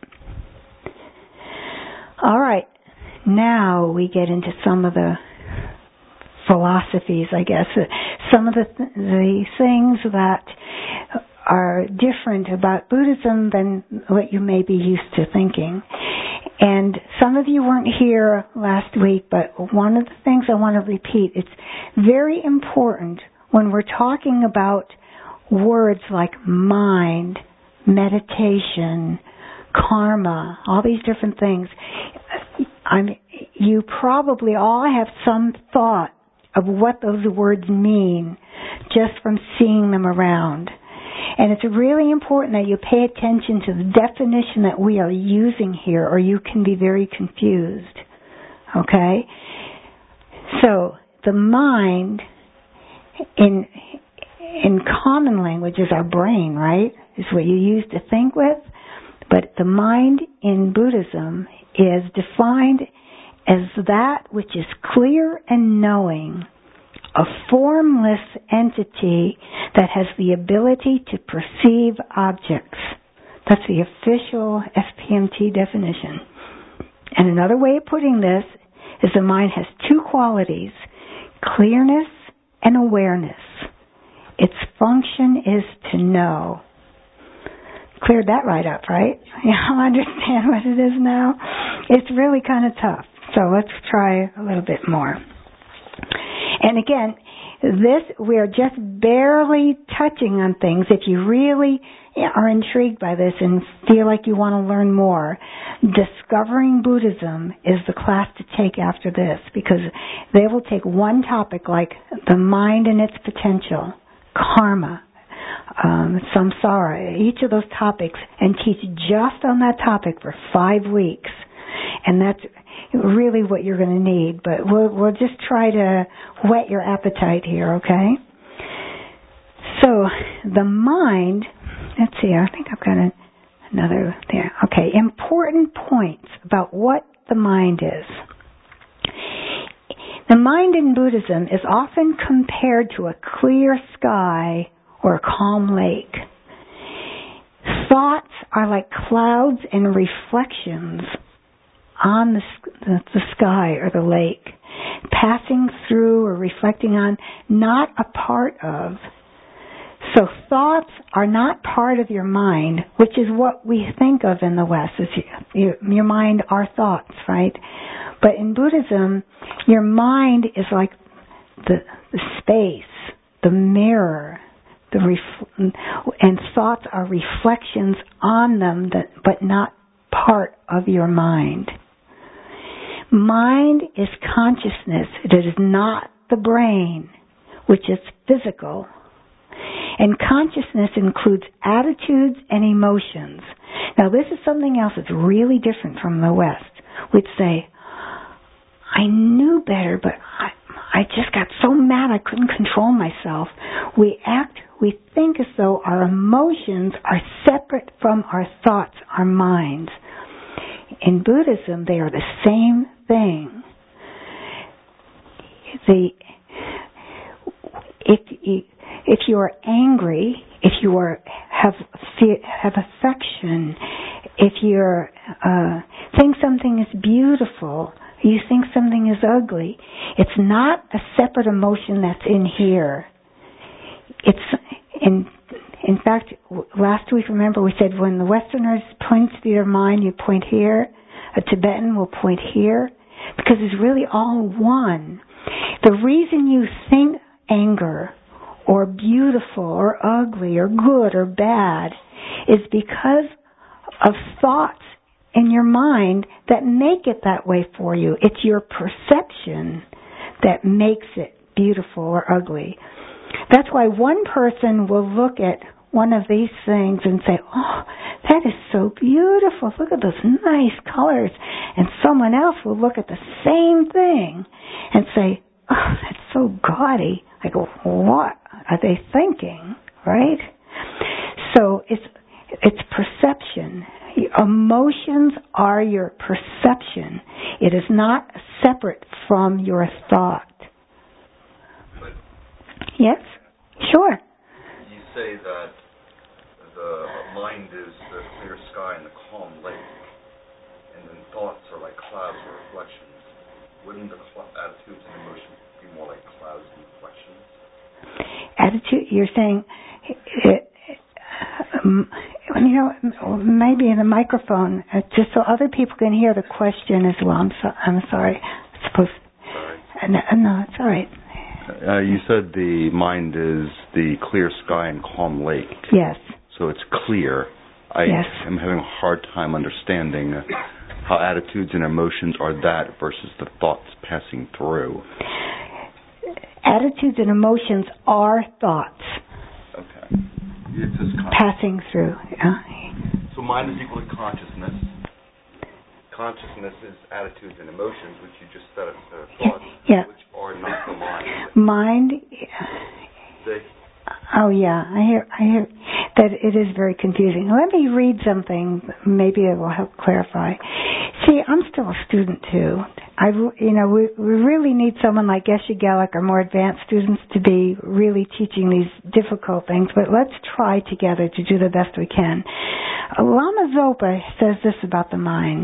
All right. Now we get into some of the philosophies, I guess. Some of the th- the things that are different about Buddhism than what you may be used to thinking. And some of you weren't here last week, but one of the things I want to repeat, it's very important when we're talking about words like mind, meditation, karma, all these different things. I'm, you probably all have some thought of what those words mean just from seeing them around. And it's really important that you pay attention to the definition that we are using here, or you can be very confused. Okay? So, the mind, in in common language, is our brain, right? Is what you use to think with. But the mind in Buddhism is defined as that which is clear and knowing, a formless entity that has the ability to perceive objects. That's the official S P M T definition. And another way of putting this is the mind has two qualities, clearness and awareness. Its function is to know. Cleared that right up, right? You understand what it is now? It's really kind of tough. So let's try a little bit more. And again, this, we're just barely touching on things. If you really are intrigued by this and feel like you want to learn more, Discovering Buddhism is the class to take after this, because they will take one topic like the mind and its potential, karma, um, samsara, each of those topics, and teach just on that topic for five weeks. And that's really what you're going to need. But we'll, we'll just try to whet your appetite here, okay? So the mind, let's see, I think I've got a, another there. Okay, important points about what the mind is. The mind in Buddhism is often compared to a clear sky or a calm lake. Thoughts are like clouds and reflections on the, the, the sky or the lake, passing through or reflecting on, not a part of. So thoughts are not part of your mind, which is what we think of in the West. Is you, you, your mind are thoughts, right? But in Buddhism, your mind is like the, the space, the mirror, the ref- and thoughts are reflections on them, that, but not part of your mind. Mind is consciousness. It is not the brain, which is physical. And consciousness includes attitudes and emotions. Now, this is something else that's really different from the West. We'd say, I knew better, but I, I just got so mad I couldn't control myself. We act, we think as though our emotions are separate from our thoughts, our minds. In Buddhism, they are the same thing. The, if you, if you are angry, if you are have have affection, if you uh, think something is beautiful, you think something is ugly, it's not a separate emotion that's in here. It's in in fact, last week, remember, we said when the Westerners point to their mind, you point here. A Tibetan will point here, because it's really all one. The reason you think anger or beautiful or ugly or good or bad is because of thoughts in your mind that make it that way for you. It's your perception that makes it beautiful or ugly. That's why one person will look at one of these things and say, oh, that is so beautiful. Look at those nice colors. And someone else will look at the same thing and say, oh, that's so gaudy. I go, what are they thinking, right? So it's it's perception. Emotions are your perception. It is not separate from your thought. But yes? Sure. You say that the mind is the clear sky and the calm lake, and then thoughts are like clouds or reflections. Wouldn't the cl- attitudes and emotions be more like clouds and reflections? Attitude, you're saying, it, um, you know, maybe in the microphone, uh, just so other people can hear the question as well. I'm, so, I'm sorry. I'm supposed. Sorry. Uh, no, no, it's all right. Uh, you said the mind is the clear sky and calm lake. Yes. So it's clear. I yes. am having a hard time understanding how attitudes and emotions are that versus the thoughts passing through. Attitudes and emotions are thoughts. Okay. It's just passing through. Yeah. So mind is equal to consciousness. Consciousness is attitudes and emotions, which you just said are thoughts, yeah. which are not the mind. Mind. They, oh yeah, I hear. I hear that it is very confusing. Let me read something. Maybe it will help clarify. See, I'm still a student too. I, you know, we we really need someone like Geshe Gelik or more advanced students to be really teaching these difficult things. But let's try together to do the best we can. Lama Zopa says this about the mind.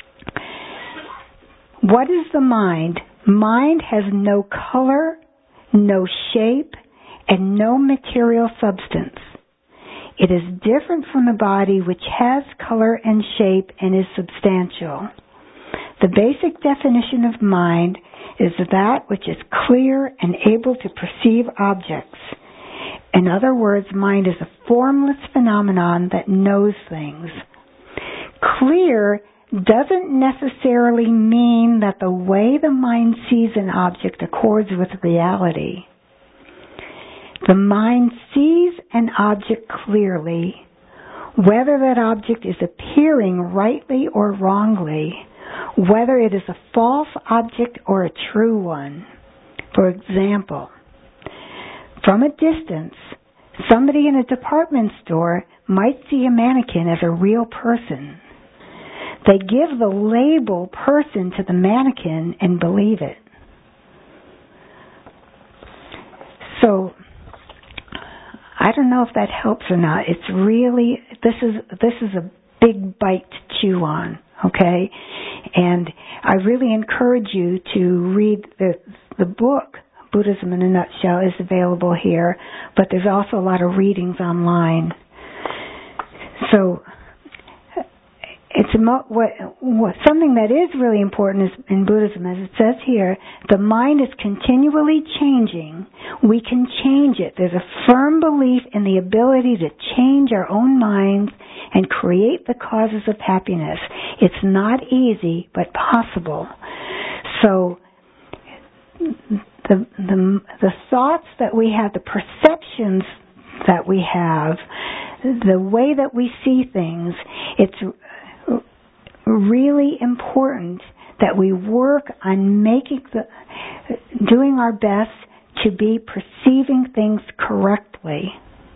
What is the mind? Mind has no color, no shape, and no material substance. It is different from the body, which has color and shape and is substantial. The basic definition of mind is that which is clear and able to perceive objects. In other words, mind is a formless phenomenon that knows things. Clear doesn't necessarily mean that the way the mind sees an object accords with reality. The mind sees an object clearly, whether that object is appearing rightly or wrongly, whether it is a false object or a true one. For example, from a distance, somebody in a department store might see a mannequin as a real person. They give the label person to the mannequin and believe it. So, I don't know if that helps or not. It's really, this is this is a big bite to chew on, okay? And I really encourage you to read the the book, Buddhism in a Nutshell, is available here, but there's also a lot of readings online. So, it's a mo- what, what something that is really important is in Buddhism, as it says here, the mind is continually changing. We can change it. There's a firm belief in the ability to change our own minds and create the causes of happiness. It's not easy, but possible. So, the the the thoughts that we have, the perceptions that we have, the way that we see things, it's really important that we work on making the, doing our best to be perceiving things correctly.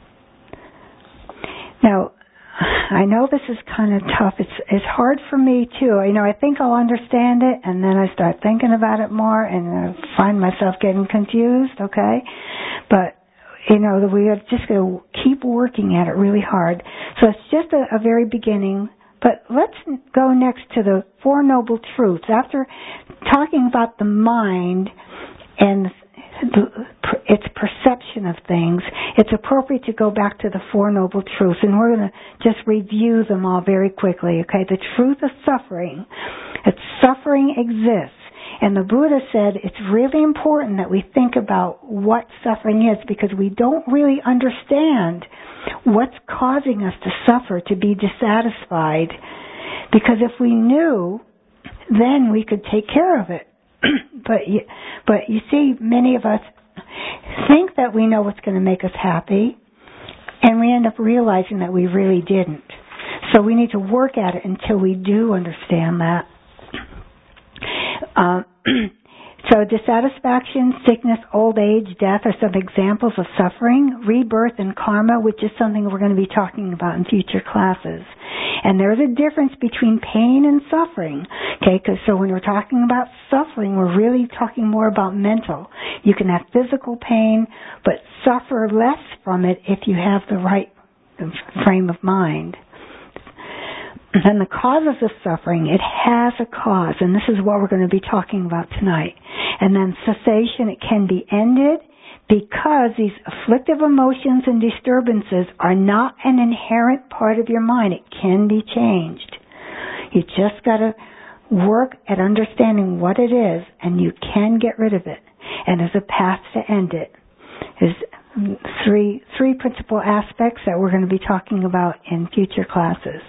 Now, I know this is kind of tough. It's it's hard for me too. You know, I think I'll understand it, and then I start thinking about it more, and I find myself getting confused. Okay, but you know, we are just going to keep working at it really hard. So it's just a, a very beginning. But let's go next to the Four Noble Truths. After talking about the mind and the, its perception of things, it's appropriate to go back to the Four Noble Truths. And we're going to just review them all very quickly. Okay, the truth of suffering. That suffering exists. And the Buddha said it's really important that we think about what suffering is, because we don't really understand what's causing us to suffer, to be dissatisfied. Because if we knew, then we could take care of it. but you, but you see, many of us think that we know what's going to make us happy, and we end up realizing that we really didn't. So we need to work at it until we do understand that. Uh, so dissatisfaction, sickness, old age, death are some examples of suffering. Rebirth and karma, which is something we're going to be talking about in future classes. And there's a difference between pain and suffering. Okay, because so when we're talking about suffering, we're really talking more about mental. You can have physical pain, but suffer less from it if you have the right frame of mind. And the causes of suffering, it has a cause, and this is what we're going to be talking about tonight. And then cessation, it can be ended because these afflictive emotions and disturbances are not an inherent part of your mind. It can be changed. You just got to work at understanding what it is, and you can get rid of it. And there's a path to end it. There's three, three principal aspects that we're going to be talking about in future classes.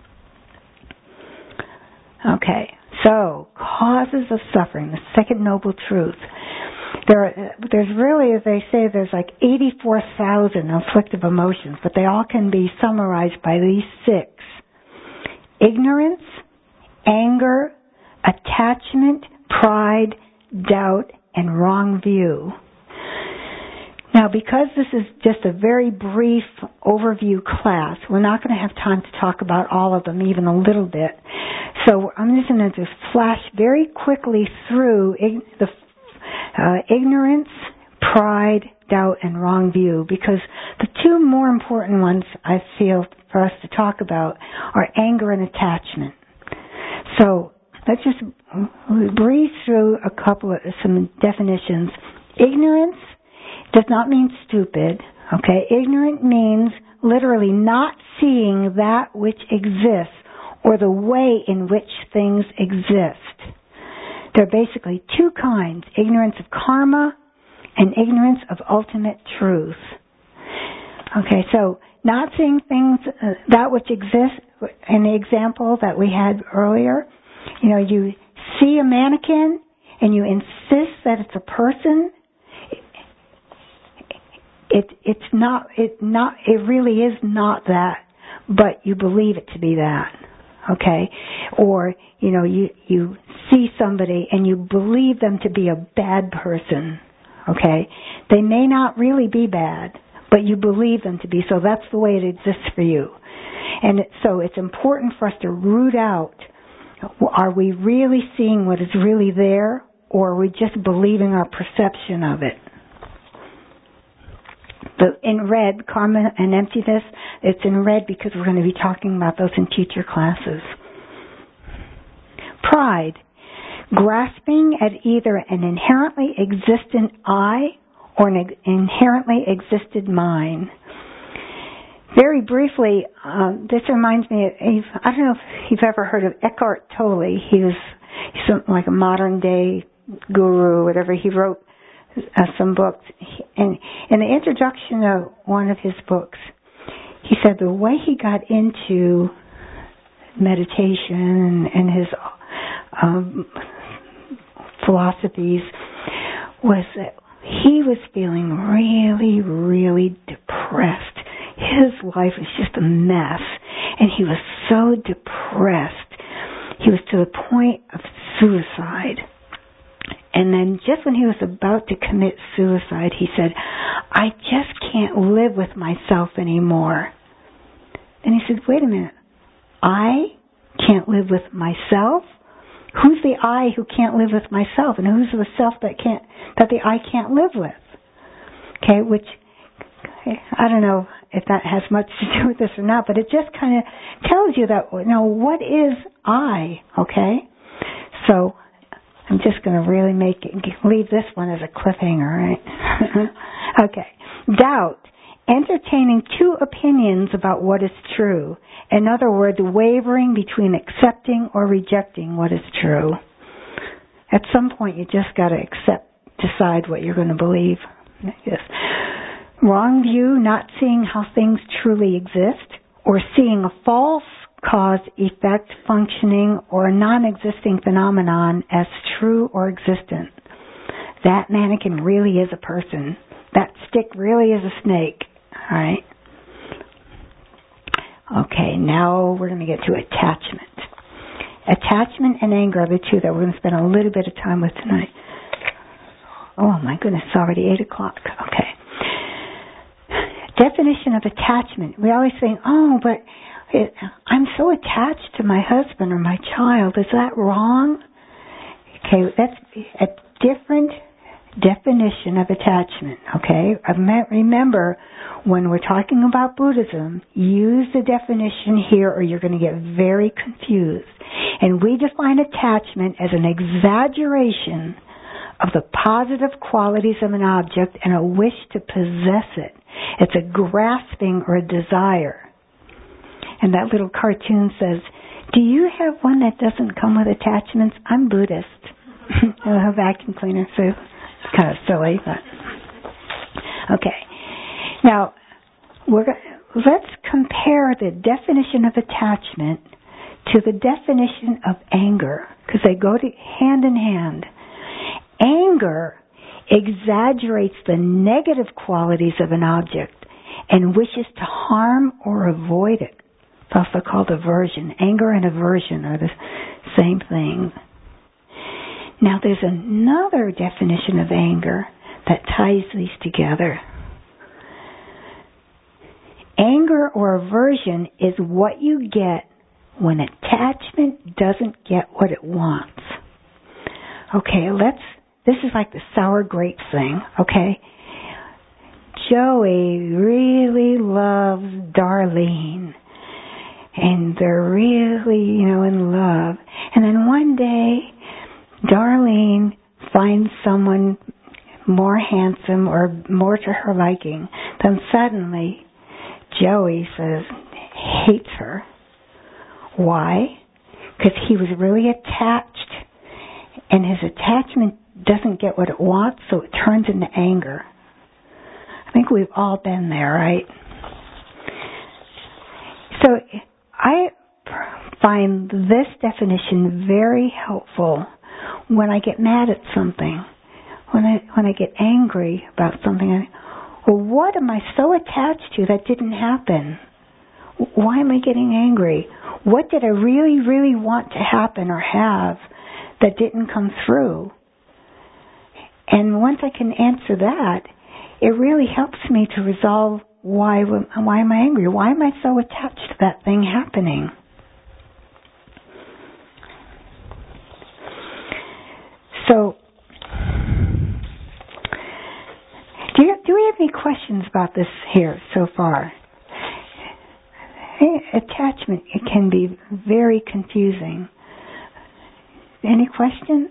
Okay, so causes of suffering, the second noble truth. There, are, there's really, as they say, there's like eighty-four thousand afflictive emotions, but they all can be summarized by these six: ignorance, anger, attachment, pride, doubt, and wrong view. Now, because this is just a very brief overview class, we're not going to have time to talk about all of them, even a little bit. So I'm just going to just flash very quickly through ig- the uh, ignorance, pride, doubt, and wrong view, because the two more important ones I feel for us to talk about are anger and attachment. So let's just breeze through a couple of some definitions. Ignorance does not mean stupid. Okay, ignorant means literally not seeing that which exists or the way in which things exist. There are basically two kinds, ignorance of karma and ignorance of ultimate truth. Okay, so not seeing things, uh, that which exists, in the example that we had earlier, you know, you see a mannequin and you insist that it's a person. It it's not it not it really is not that, but you believe it to be that. Okay? Or, you know, you you see somebody and you believe them to be a bad person. Okay? They may not really be bad, but you believe them to be, so that's the way it exists for you. And it, so it's important for us to root out, are we really seeing what is really there, or are we just believing our perception of it? The, in red, karma and emptiness, it's in red because we're going to be talking about those in future classes. Pride, grasping at either an inherently existent I or an inherently existed mind. Very briefly, um, this reminds me of, I don't know if you've ever heard of Eckhart Tolle. He was something like a modern day guru, whatever. He wrote uh, some books. And in the introduction of one of his books, he said the way he got into meditation and his um, philosophies was that he was feeling really, really depressed. His life was just a mess, and he was so depressed. He was to the point of suicide. And then just when he was about to commit suicide, he said, I just can't live with myself anymore. And he said, wait a minute, I can't live with myself? Who's the I who can't live with myself? And who's the self that can't, that the I can't live with? Okay, which, I don't know if that has much to do with this or not, but it just kind of tells you that, you know, what is I, okay? So, I'm just going to really make it, leave this one as a cliffhanger, right? Okay. Doubt. Entertaining two opinions about what is true. In other words, wavering between accepting or rejecting what is true. At some point, you just got to accept, decide what you're going to believe. Yes. Wrong view, not seeing how things truly exist, or seeing a false cause-effect functioning or a non-existing phenomenon as true or existent. That mannequin really is a person. That stick really is a snake. All right? Okay, now we're going to get to attachment. Attachment and anger are the two that we're going to spend a little bit of time with tonight. Oh my goodness, it's already eight o'clock. Okay. Definition of attachment. We always think, oh, but it, I'm so attached to my husband or my child. Is that wrong? Okay, that's a different definition of attachment. Okay, remember, when we're talking about Buddhism, use the definition here or you're going to get very confused. And we define attachment as an exaggeration of the positive qualities of an object and a wish to possess it. It's a grasping or a desire. And that little cartoon says, do you have one that doesn't come with attachments? I'm Buddhist. A vacuum cleaner, so it's kind of silly, but okay. Now, we're go- let's compare the definition of attachment to the definition of anger, because they go to hand in hand. Anger exaggerates the negative qualities of an object and wishes to harm or avoid it. It's also called aversion. Anger and aversion are the same thing. Now there's another definition of anger that ties these together. Anger or aversion is what you get when attachment doesn't get what it wants. Okay, let's, this is like the sour grape thing, okay? Joey really loves Darlene. And they're really, you know, in love. And then one day, Darlene finds someone more handsome or more to her liking, then suddenly Joey says, hates her. Why? Because he was really attached, and his attachment doesn't get what it wants, so it turns into anger. I think we've all been there, right? So I find this definition very helpful when I get mad at something, when I when I get angry about something. I, well, what am I so attached to that didn't happen? Why am I getting angry? What did I really, really want to happen or have that didn't come through? And once I can answer that, it really helps me to resolve why why am I angry? Why am I so attached to that thing happening? So, do you, do we have any questions about this here so far? Attachment, it can be very confusing. Any questions?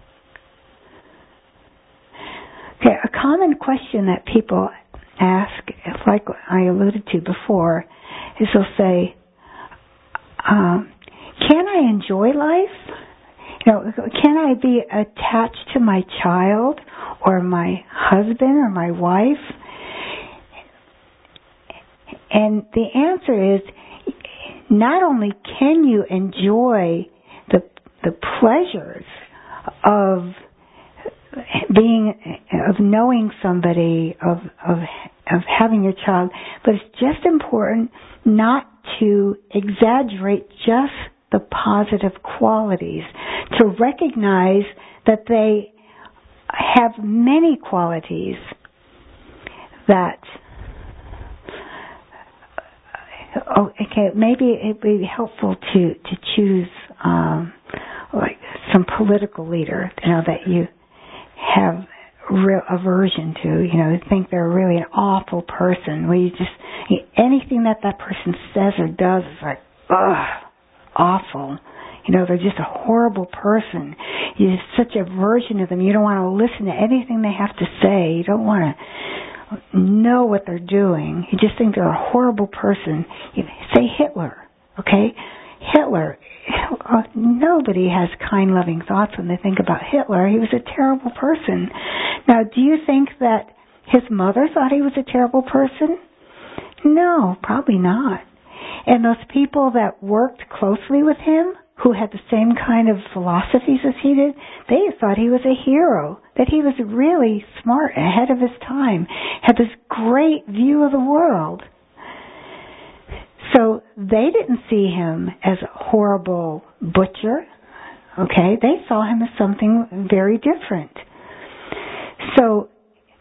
Okay, a common question that people ask, like I alluded to before, is they'll say, um, can I enjoy life? You know, can I be attached to my child or my husband or my wife? And the answer is, not only can you enjoy the the pleasures of being, of knowing somebody, of of of having your child, but it's just important not to exaggerate just the positive qualities, to recognize that they have many qualities that, oh, okay, maybe it'd be helpful to, to choose um, like some political leader, you know, that you have real aversion to, you know, think they're really an awful person, where you just, anything that that person says or does is like, ugh, awful. You know, they're just a horrible person. You have such aversion to them. You don't want to listen to anything they have to say. You don't want to know what they're doing. You just think they're a horrible person. You say Hitler, okay? Hitler, uh, nobody has kind, loving thoughts when they think about Hitler. He was a terrible person. Now, do you think that his mother thought he was a terrible person? No, probably not. And those people that worked closely with him, who had the same kind of philosophies as he did, they thought he was a hero, that he was really smart, ahead of his time, had this great view of the world. So they didn't see him as a horrible butcher, okay? They saw him as something very different. So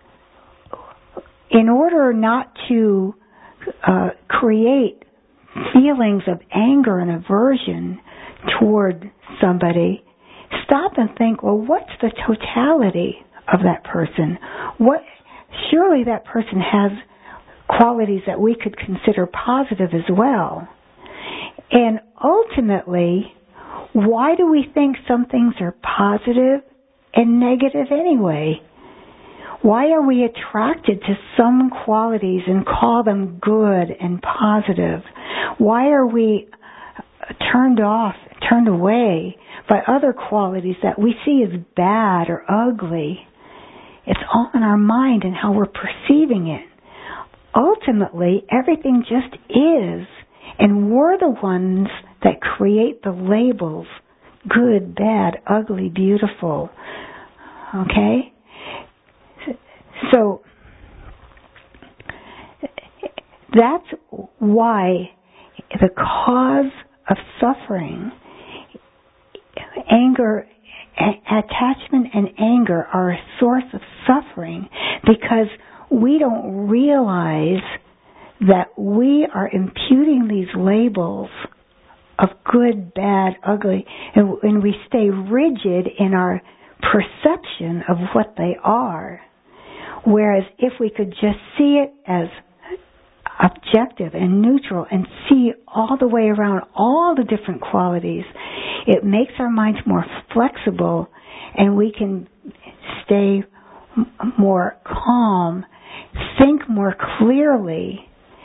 in order not to uh, create feelings of anger and aversion toward somebody, stop and think, well, what's the totality of that person? What, surely that person has qualities that we could consider positive as well. And ultimately, why do we think some things are positive and negative anyway? Why are we attracted to some qualities and call them good and positive? Why are we turned off, turned away by other qualities that we see as bad or ugly? It's all in our mind and how we're perceiving it. Ultimately, everything just is, and we're the ones that create the labels: good, bad, ugly, beautiful. Okay? So, that's why the cause of suffering, anger, attachment and anger are a source of suffering, because we don't realize that we are imputing these labels of good, bad, ugly, and, and we stay rigid in our perception of what they are. Whereas if we could just see it as objective and neutral and see all the way around all the different qualities, it makes our minds more flexible, and we can stay m- more calm, think more clearly,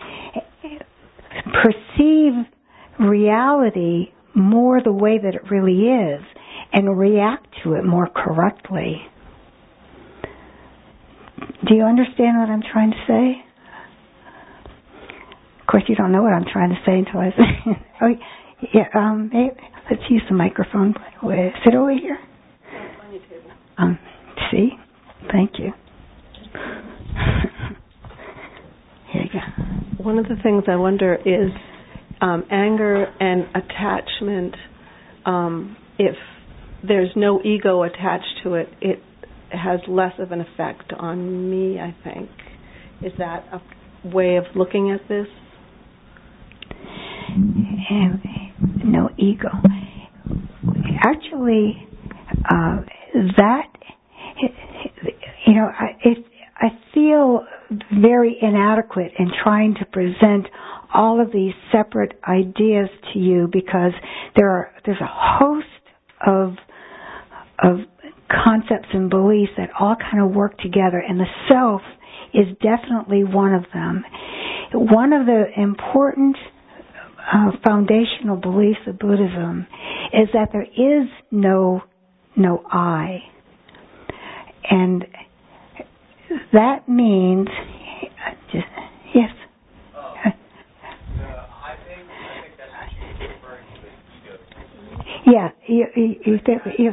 perceive reality more the way that it really is, and react to it more correctly. Do you understand what I'm trying to say? Of course, you don't know what I'm trying to say until I say it. Oh, yeah. Um, maybe, let's use the microphone. Is it over here? Um, see? Thank you. Here you go. One of the things I wonder is um, anger and attachment. Um, if there's no ego attached to it, it has less of an effect on me, I think. Is that a way of looking at this? No ego. Actually, uh, that, you know, I, it, I feel very inadequate in trying to present all of these separate ideas to you, because there are there's a host of of concepts and beliefs that all kind of work together, and the self is definitely one of them. One of the important uh, foundational beliefs of Buddhism is that there is no no I, and that means just yes. Uh, I think I think that's what you're referring to, the ego. Yeah, you you you. Think, you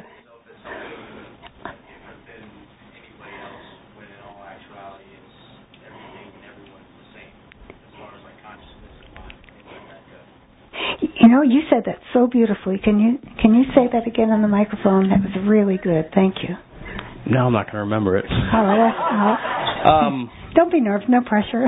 You know, you said that so beautifully. Can you can you say that again on the microphone? That was really good. Thank you. No, I'm not going to remember it. Oh, that's, oh. Um, Don't be nervous. No pressure.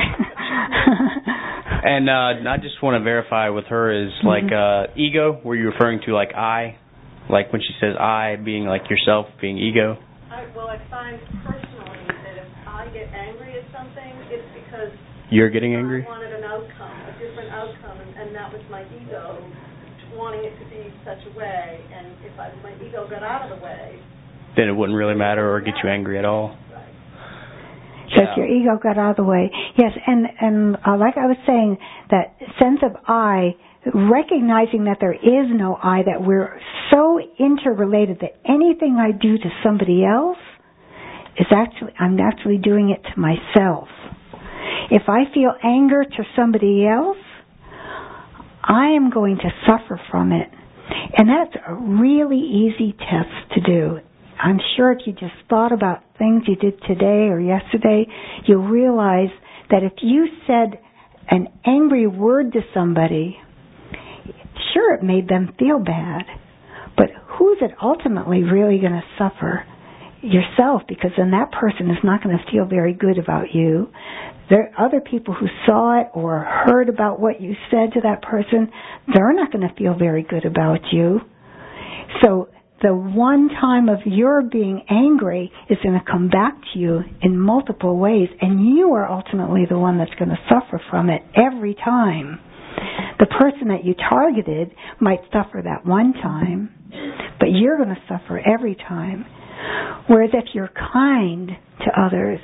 and uh, I just want to verify with her is mm-hmm. like uh, ego. Were you referring to like I, like when she says I being like yourself, being ego? I, well, I find personally that if I get angry at something, it's because you're getting angry. I wanted an outcome, a different outcome, and, and that was my ego wanting it to be such a way. And if I, my ego got out of the way, then it wouldn't really matter or get you angry at all. Right. So if your ego got out of the way, yes, and and uh, like I was saying, that sense of I, recognizing that there is no I, that we're so interrelated that anything I do to somebody else is actually, I'm actually doing it to myself. If I feel anger to somebody else, I am going to suffer from it. And that's a really easy test to do. I'm sure if you just thought about things you did today or yesterday, you'll realize that if you said an angry word to somebody, sure, it made them feel bad, but who's it ultimately really going to suffer? Yourself, because then that person is not going to feel very good about you. There are other people who saw it or heard about what you said to that person. They're not going to feel very good about you. So the one time of your being angry is going to come back to you in multiple ways, and you are ultimately the one that's going to suffer from it every time. The person that you targeted might suffer that one time, but you're going to suffer every time. Whereas if you're kind to others,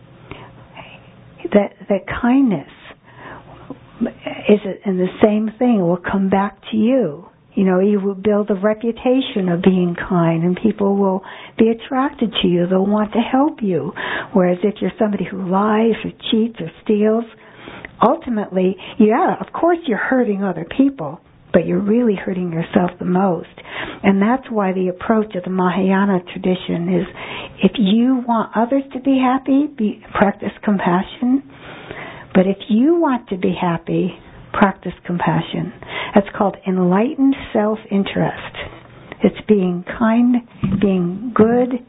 that that kindness is in the same thing, will come back to you. You know, you will build a reputation of being kind, and people will be attracted to you. They'll want to help you. Whereas if you're somebody who lies or cheats or steals, ultimately, yeah, of course you're hurting other people, but you're really hurting yourself the most. And that's why the approach of the Mahayana tradition is, if you want others to be happy, be, practice compassion. But if you want to be happy, practice compassion. That's called enlightened self-interest. It's being kind, being good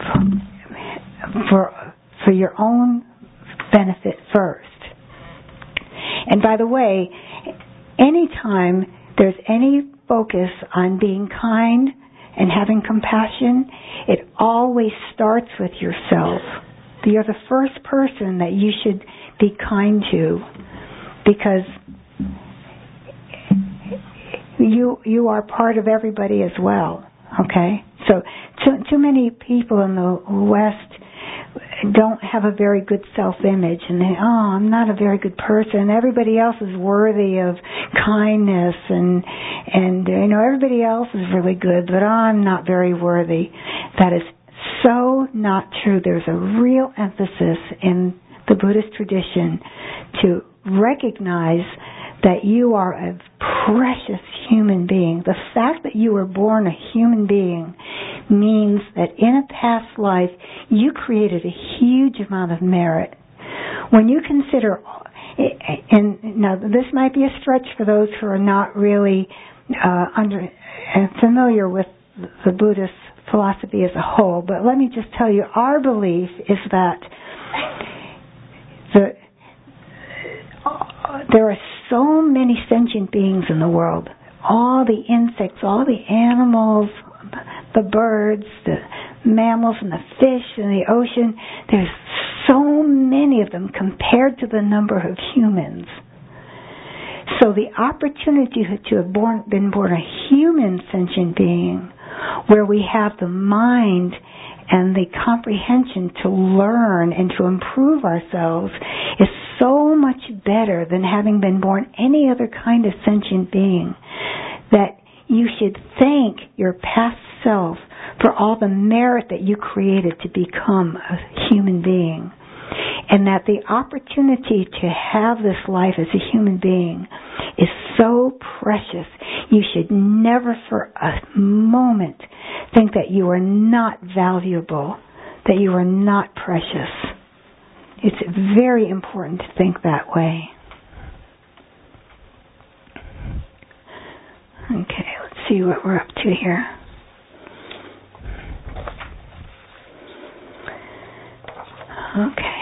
for, for your own benefit first. And by the way, anytime there's any focus on being kind and having compassion, it always starts with yourself. You're the first person that you should be kind to, because you you are part of everybody as well. Okay? So too, too many people in the West don't have a very good self-image, and they, oh, I'm not a very good person. Everybody else is worthy of kindness, and and you know everybody else is really good, but I'm not very worthy. That is so not true. There's a real emphasis in the Buddhist tradition to recognize that you are a precious human being. The fact that you were born a human being means that in a past life you created a huge amount of merit. When you consider, and now this might be a stretch for those who are not really uh, under uh, familiar with the Buddhist philosophy as a whole, but let me just tell you, our belief is that the there are so many sentient beings in the world. All the insects, all the animals, the birds, the mammals and the fish in the ocean. There's so many of them compared to the number of humans. So the opportunity to have born, been born a human sentient being, where we have the mind and the comprehension to learn and to improve ourselves, is so much better than having been born any other kind of sentient being, that you should thank your past self for all the merit that you created to become a human being. And that the opportunity to have this life as a human being is so precious. You should never for a moment think that you are not valuable, that you are not precious. It's very important to think that way. Okay, let's see what we're up to here. Okay.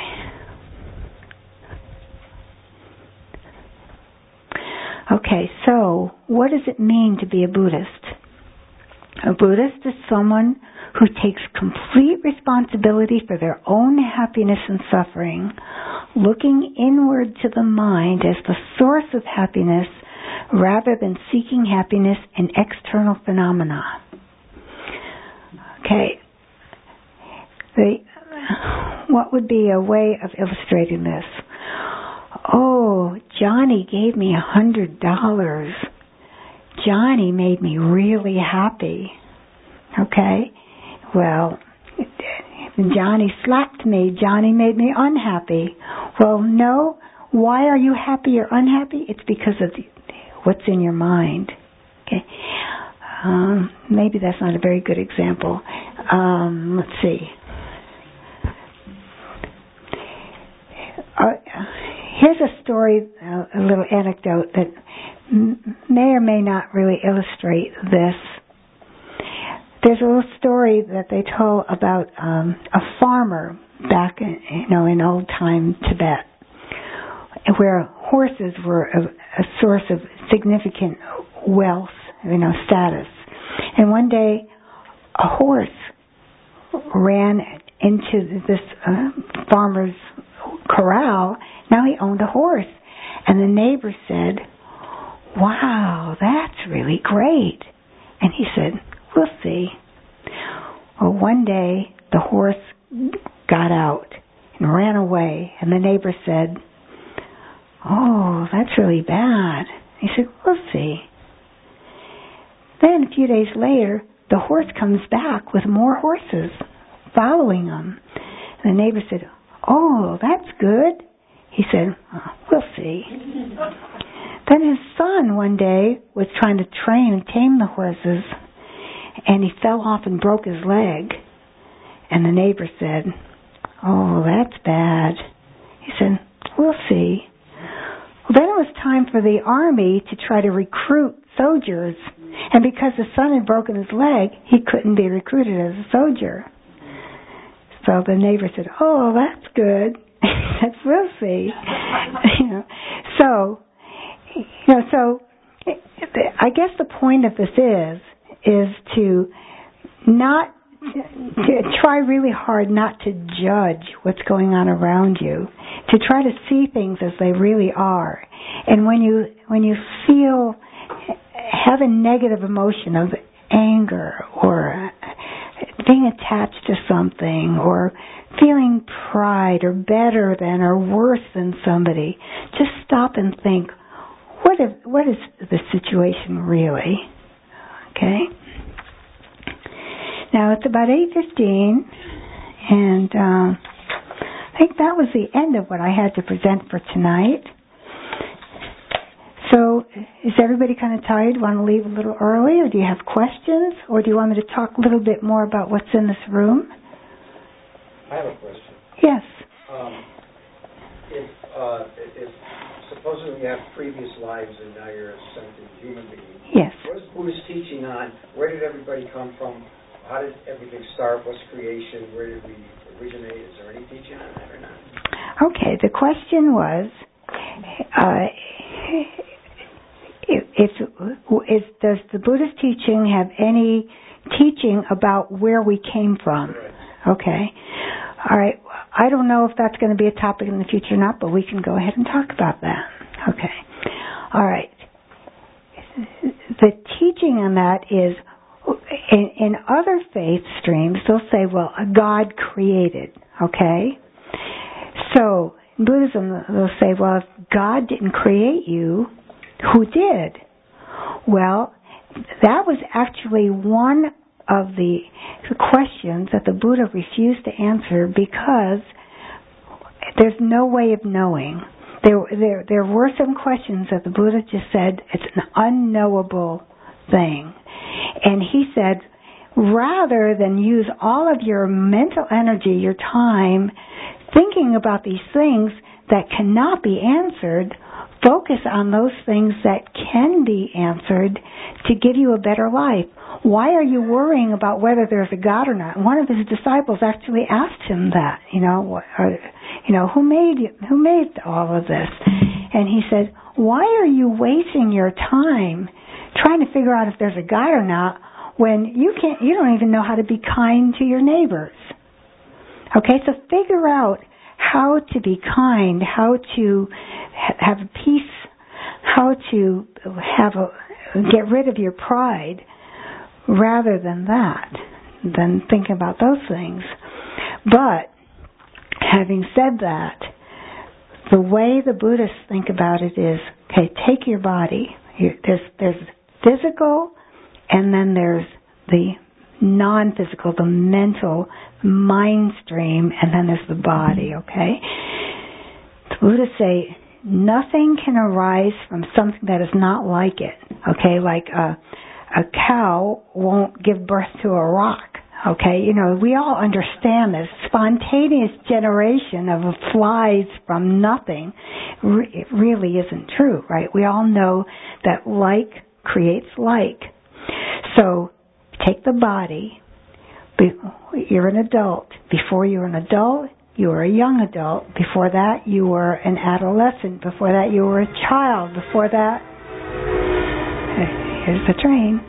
Okay, so what does it mean to be a Buddhist? A Buddhist is someone who takes complete responsibility for their own happiness and suffering, looking inward to the mind as the source of happiness rather than seeking happiness in external phenomena. Okay, the, what would be a way of illustrating this? Oh, Johnny gave me a hundred dollars. Johnny made me really happy. Okay? Well, Johnny slapped me. Johnny made me unhappy. Well, no. Why are you happy or unhappy? It's because of the, what's in your mind. Okay? Um, maybe that's not a very good example. Um, let's see. Uh, Here's a story, uh, a little anecdote that m- may or may not really illustrate this. There's a little story that they told about um, a farmer back, in, you know, in old time Tibet, where horses were a, a source of significant wealth, you know, status. And one day, a horse ran into this uh, farmer's corral. Now he owned a horse. And the neighbor said, wow, that's really great. And he said, we'll see. Well, one day the horse got out and ran away. And the neighbor said, oh, that's really bad. He said, we'll see. Then a few days later, the horse comes back with more horses following him. And the neighbor said, oh, that's good. He said, oh, we'll see. Then his son one day was trying to train and tame the horses, and he fell off and broke his leg. And the neighbor said, oh, that's bad. He said, we'll see. Well, then it was time for the army to try to recruit soldiers. And because the son had broken his leg, he couldn't be recruited as a soldier. So the neighbor said, oh, that's good. That's, we'll see. you know, so, you know, so I guess the point of this is, is to not, to try really hard not to judge what's going on around you, to try to see things as they really are. And when you, when you feel, have a negative emotion of anger or being attached to something or feeling pride or better than or worse than somebody, just stop and think, what is, what is the situation really? Okay? Now it's about eight fifteen, and uh, I think that was the end of what I had to present for tonight. So is everybody kind of tired? Want to leave a little early, or do you have questions, or do you want me to talk a little bit more about what's in this room? I have a question. Yes. Um, if, uh, if supposedly you have previous lives and now you're a sentient human being, yes. What is Buddhist teaching on? Where did everybody come from? How did everything start? What's creation? Where did we originate? Is there any teaching on that or not? Okay, the question was, uh, if, if, if does the Buddhist teaching have any teaching about where we came from? Right. Okay. All right. I don't know if that's going to be a topic in the future or not, but we can go ahead and talk about that. Okay. All right. The teaching on that is, in, in other faith streams, they'll say, well, God created. Okay. So, in Buddhism, they'll say, well, if God didn't create you, who did? Well, that was actually one of the questions that the Buddha refused to answer because there's no way of knowing. There, there, there were some questions that the Buddha just said it's an unknowable thing. And he said, rather than use all of your mental energy, your time, thinking about these things that cannot be answered, focus on those things that can be answered to give you a better life. Why are you worrying about whether there's a God or not? And one of his disciples actually asked him that, you know, what, or, you know, who made who made all of this? And he said, why are you wasting your time trying to figure out if there's a God or not when you can't, you don't even know how to be kind to your neighbors? Okay, so figure out how to be kind, how to have peace, how to have a, get rid of your pride, rather than that, than thinking about those things. But having said that, the way the Buddhists think about it is, okay, take your body. There's there's physical, and then there's the non-physical, the mental, mind stream, and then there's the body, okay? The Buddhists say nothing can arise from something that is not like it, okay? Like a, a cow won't give birth to a rock, okay? You know, we all understand this. Spontaneous generation of flies from nothing re- it really isn't true, right? We all know that like creates like. So take the body. You're an adult. Before you were an adult, you were a young adult. Before that, you were an adolescent. Before that, you were a child. Before that, here's the train.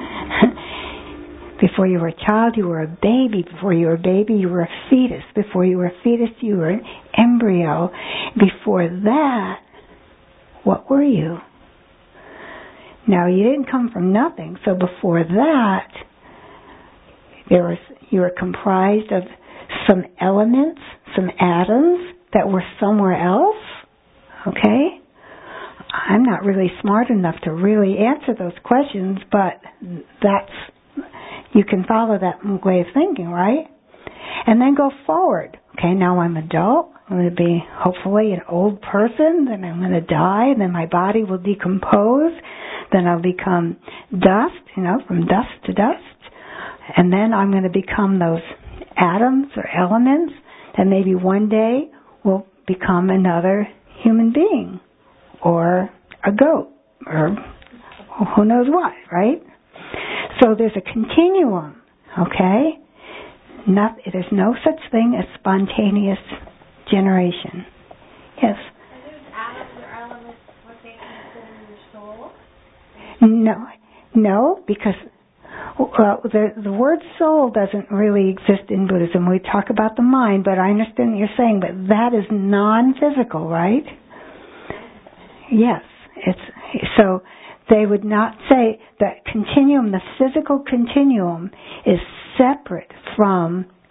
Before you were a child, you were a baby. Before you were a baby, you were a fetus. Before you were a fetus, you were an embryo. Before that, what were you? Now, you didn't come from nothing. So before that, there was you were comprised of some elements, some atoms that were somewhere else. Okay? I'm not really smart enough to really answer those questions, but that's, you can follow that way of thinking, right? And then go forward. Okay, now I'm adult. I'm going to be hopefully an old person. Then I'm going to die. And then my body will decompose. Then I'll become dust, you know, from dust to dust. And then I'm going to become those atoms or elements that maybe one day will become another human being or a goat or who knows what, right? So there's a continuum, okay? Not, there's no such thing as spontaneous generation. Yes? Are those atoms or elements what they consider your soul? No, no, because well, the the word soul doesn't really exist in Buddhism. We talk about the mind, but I understand what you're saying, but that is non-physical, right? Yes, it's so they would not say that continuum, the physical continuum, is separate from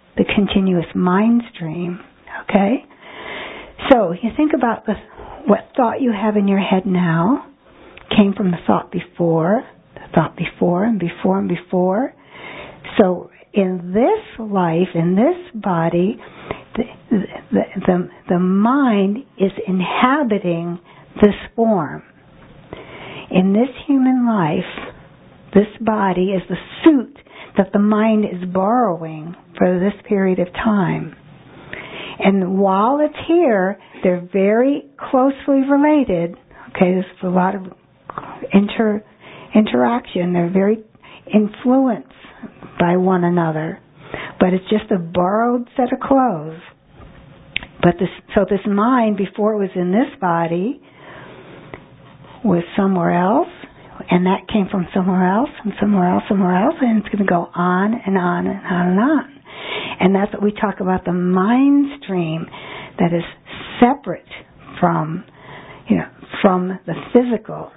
the continuous mind stream. Okay? So you think about the, what thought you have in your head now came from the thought before, the thought before and before and before. So in this life, in this body, the, the, the, the mind is inhabiting this form. In this human life, this body is the suit that the mind is borrowing for this period of time. And while it's here, they're very closely related. Okay, there's a lot of inter interaction. They're very influenced by one another. But it's just a borrowed set of clothes. But this, so this mind, before it was in this body, was somewhere else, and that came from somewhere else, and somewhere else, somewhere else, and it's going to go on and on and on and on. And that's what we talk about, the mind stream that is separate from, you know, from the physical.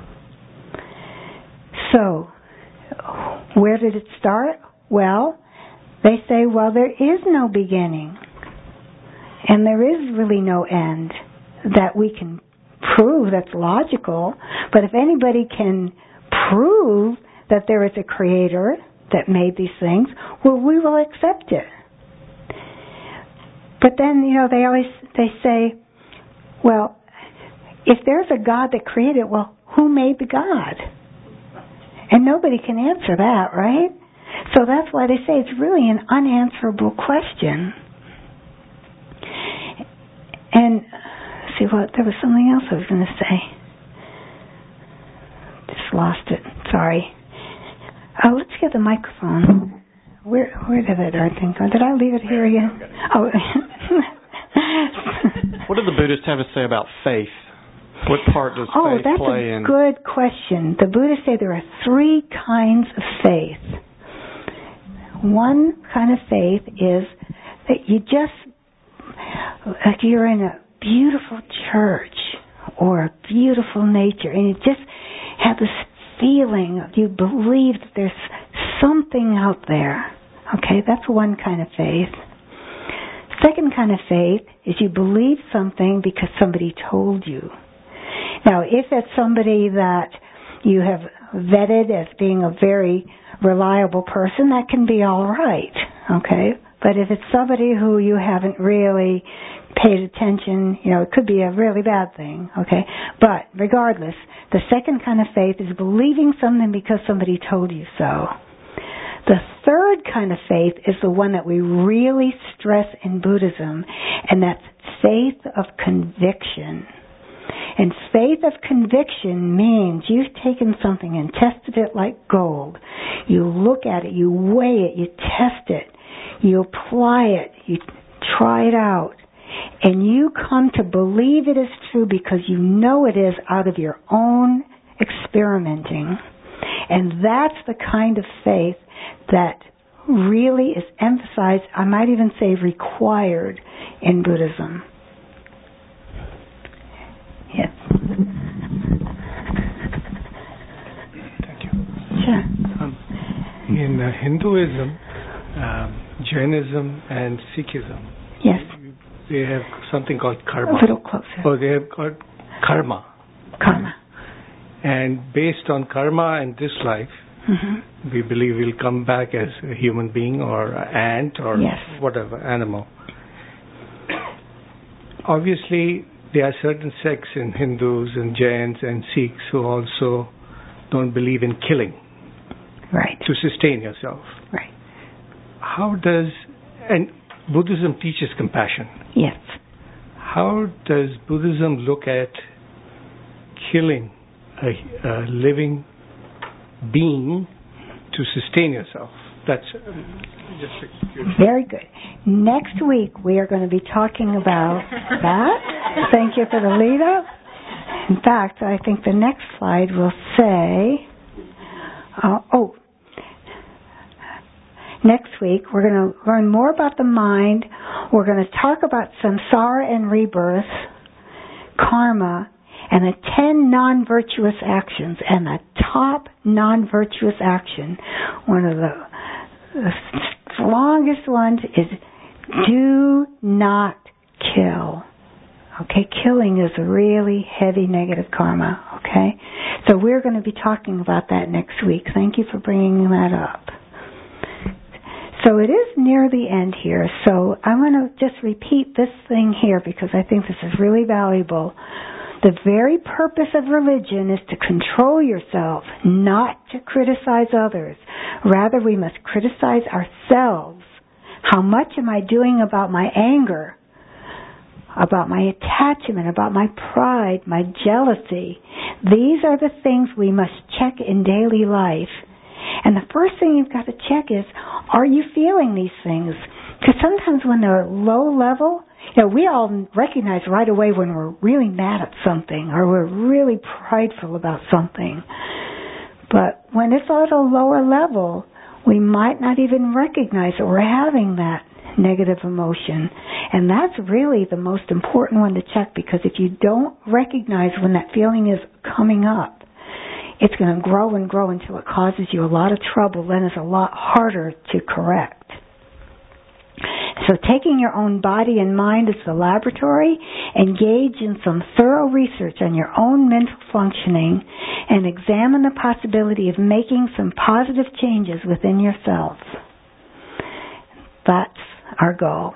So, where did it start? Well, they say, well, there is no beginning, and there is really no end that we can prove that's logical. But if anybody can prove that there is a creator that made these things, well, we will accept it. But then, you know, they always, they say, well, if there's a God that created, well, who made the God? And nobody can answer that, right? So that's why they say it's really an unanswerable question. And see what, there was something else I was going to say. Just lost it. Sorry. Oh, let's get the microphone. Where where did that darn thing go? Did I leave it here again? Oh. What do the Buddhists have to say about faith? What part does oh, faith that's play a in? Good question. The Buddhists say there are three kinds of faith. One kind of faith is that you just, like you're in a beautiful church or a beautiful nature, and you just have this feeling of, you believe that there's something out there. Okay, that's one kind of faith. Second kind of faith is you believe something because somebody told you. Now, if it's somebody that you have vetted as being a very reliable person, that can be all right. Okay, but if it's somebody who you haven't really paid attention, you know, it could be a really bad thing, okay? But regardless, the second kind of faith is believing something because somebody told you so. The third kind of faith is the one that we really stress in Buddhism, and that's faith of conviction. And faith of conviction means you've taken something and tested it like gold. You look at it, you weigh it, you test it, you apply it, you try it out. And you come to believe it is true because you know it is out of your own experimenting. And that's the kind of faith that really is emphasized, I might even say required, in Buddhism. Yes. Thank you. Sure. Um, in uh, Hinduism, um, Jainism, and Sikhism, yes, they have something called karma. A little closer. Oh, they have got karma. Karma. And based on karma in this life, mm-hmm. we believe we'll come back as a human being or an ant or yes. whatever, animal. Obviously, there are certain sects in Hindus and Jains and Sikhs who also don't believe in killing. Right. To sustain yourself. Right. How does, and Buddhism teaches compassion. Yes. How does Buddhism look at killing a, a living being to sustain yourself? That's um, just a very good. Next week we are going to be talking about that. Thank you for the lead up. In fact, I think the next slide will say, uh, oh, next week we're going to learn more about the mind. We're going to talk about samsara and rebirth, karma, and the ten non-virtuous actions. And the top non-virtuous action, one of the, the strongest ones is do not kill. Okay, killing is really heavy negative karma, okay? So we're going to be talking about that next week. Thank you for bringing that up. So it is near the end here, so I'm going to just repeat this thing here because I think this is really valuable. The very purpose of religion is to control yourself, not to criticize others. Rather, we must criticize ourselves. How much am I doing about my anger, about my attachment, about my pride, my jealousy? These are the things we must check in daily life. And the first thing you've got to check is, are you feeling these things? Because sometimes when they're low level, you know, we all recognize right away when we're really mad at something or we're really prideful about something. But when it's at a lower level, we might not even recognize that we're having that negative emotion. And that's really the most important one to check, because if you don't recognize when that feeling is coming up, it's going to grow and grow until it causes you a lot of trouble, then it's a lot harder to correct. So taking your own body and mind as the laboratory, engage in some thorough research on your own mental functioning and examine the possibility of making some positive changes within yourself. That's our goal.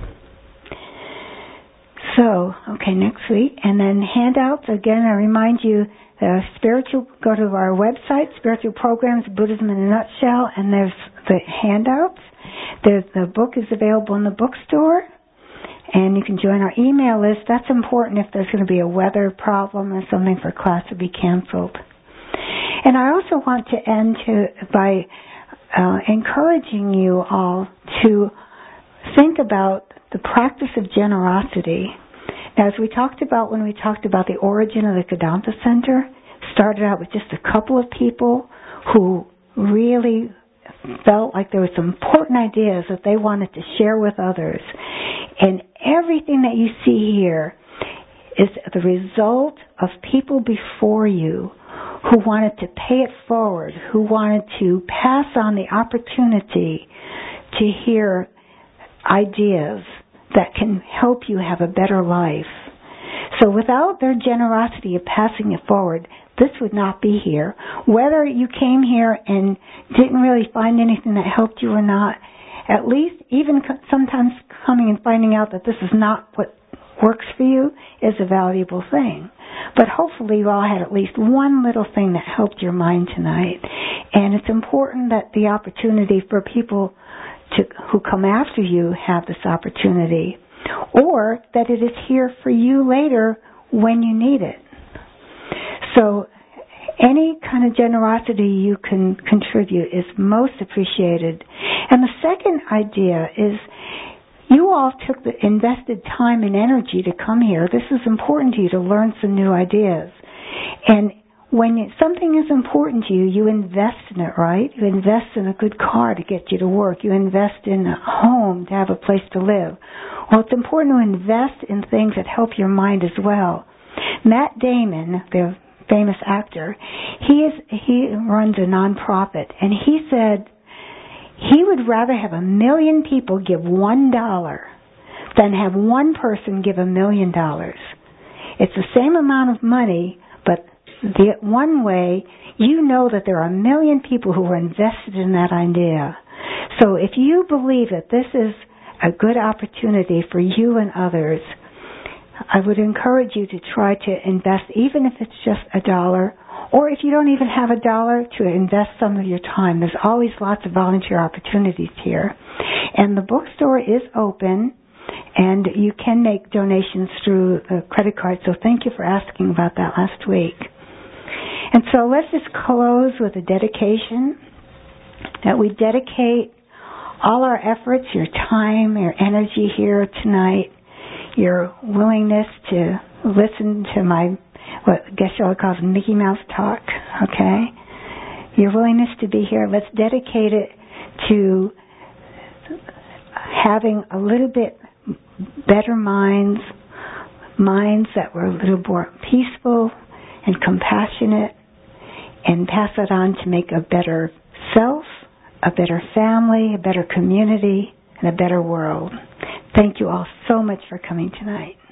So, okay, next week. And then handouts, again, I remind you, the spiritual, go to our website, Spiritual Programs, Buddhism in a Nutshell, and there's the handouts. There's, the book is available in the bookstore, and you can join our email list. That's important if there's going to be a weather problem or something for class to be canceled. And I also want to end to, by uh, encouraging you all to think about the practice of generosity. Now, as we talked about when we talked about the origin of the Vedanta Center, started out with just a couple of people who really felt like there were some important ideas that they wanted to share with others. And everything that you see here is the result of people before you who wanted to pay it forward, who wanted to pass on the opportunity to hear ideas that can help you have a better life. So without their generosity of passing it forward, this would not be here. Whether you came here and didn't really find anything that helped you or not, at least even sometimes coming and finding out that this is not what works for you is a valuable thing. But hopefully you all had at least one little thing that helped your mind tonight. And it's important that the opportunity for people to, who come after you have this opportunity, or that it is here for you later when you need it. So any kind of generosity you can contribute is most appreciated. And the second idea is you all took the invested time and energy to come here. This is important to you to learn some new ideas. And when you, something is important to you, you invest in it, right? You invest in a good car to get you to work. You invest in a home to have a place to live. Well, it's important to invest in things that help your mind as well. Matt Damon, the famous actor, he is he runs a nonprofit, and he said he would rather have a million people give one dollar than have one person give a million dollars. It's the same amount of money, but the one way, you know that there are a million people who are invested in that idea. So if you believe that this is a good opportunity for you and others, I would encourage you to try to invest, even if it's just a dollar, or if you don't even have a dollar, to invest some of your time. There's always lots of volunteer opportunities here. And the bookstore is open, and you can make donations through a credit card, so thank you for asking about that last week. And so let's just close with a dedication, that we dedicate all our efforts, your time, your energy here tonight, your willingness to listen to my, what Geshe-la calls Mickey Mouse talk, okay? Your willingness to be here, let's dedicate it to having a little bit better minds, minds that were a little more peaceful and compassionate, and pass that on to make a better self, a better family, a better community, and a better world. Thank you all so much for coming tonight.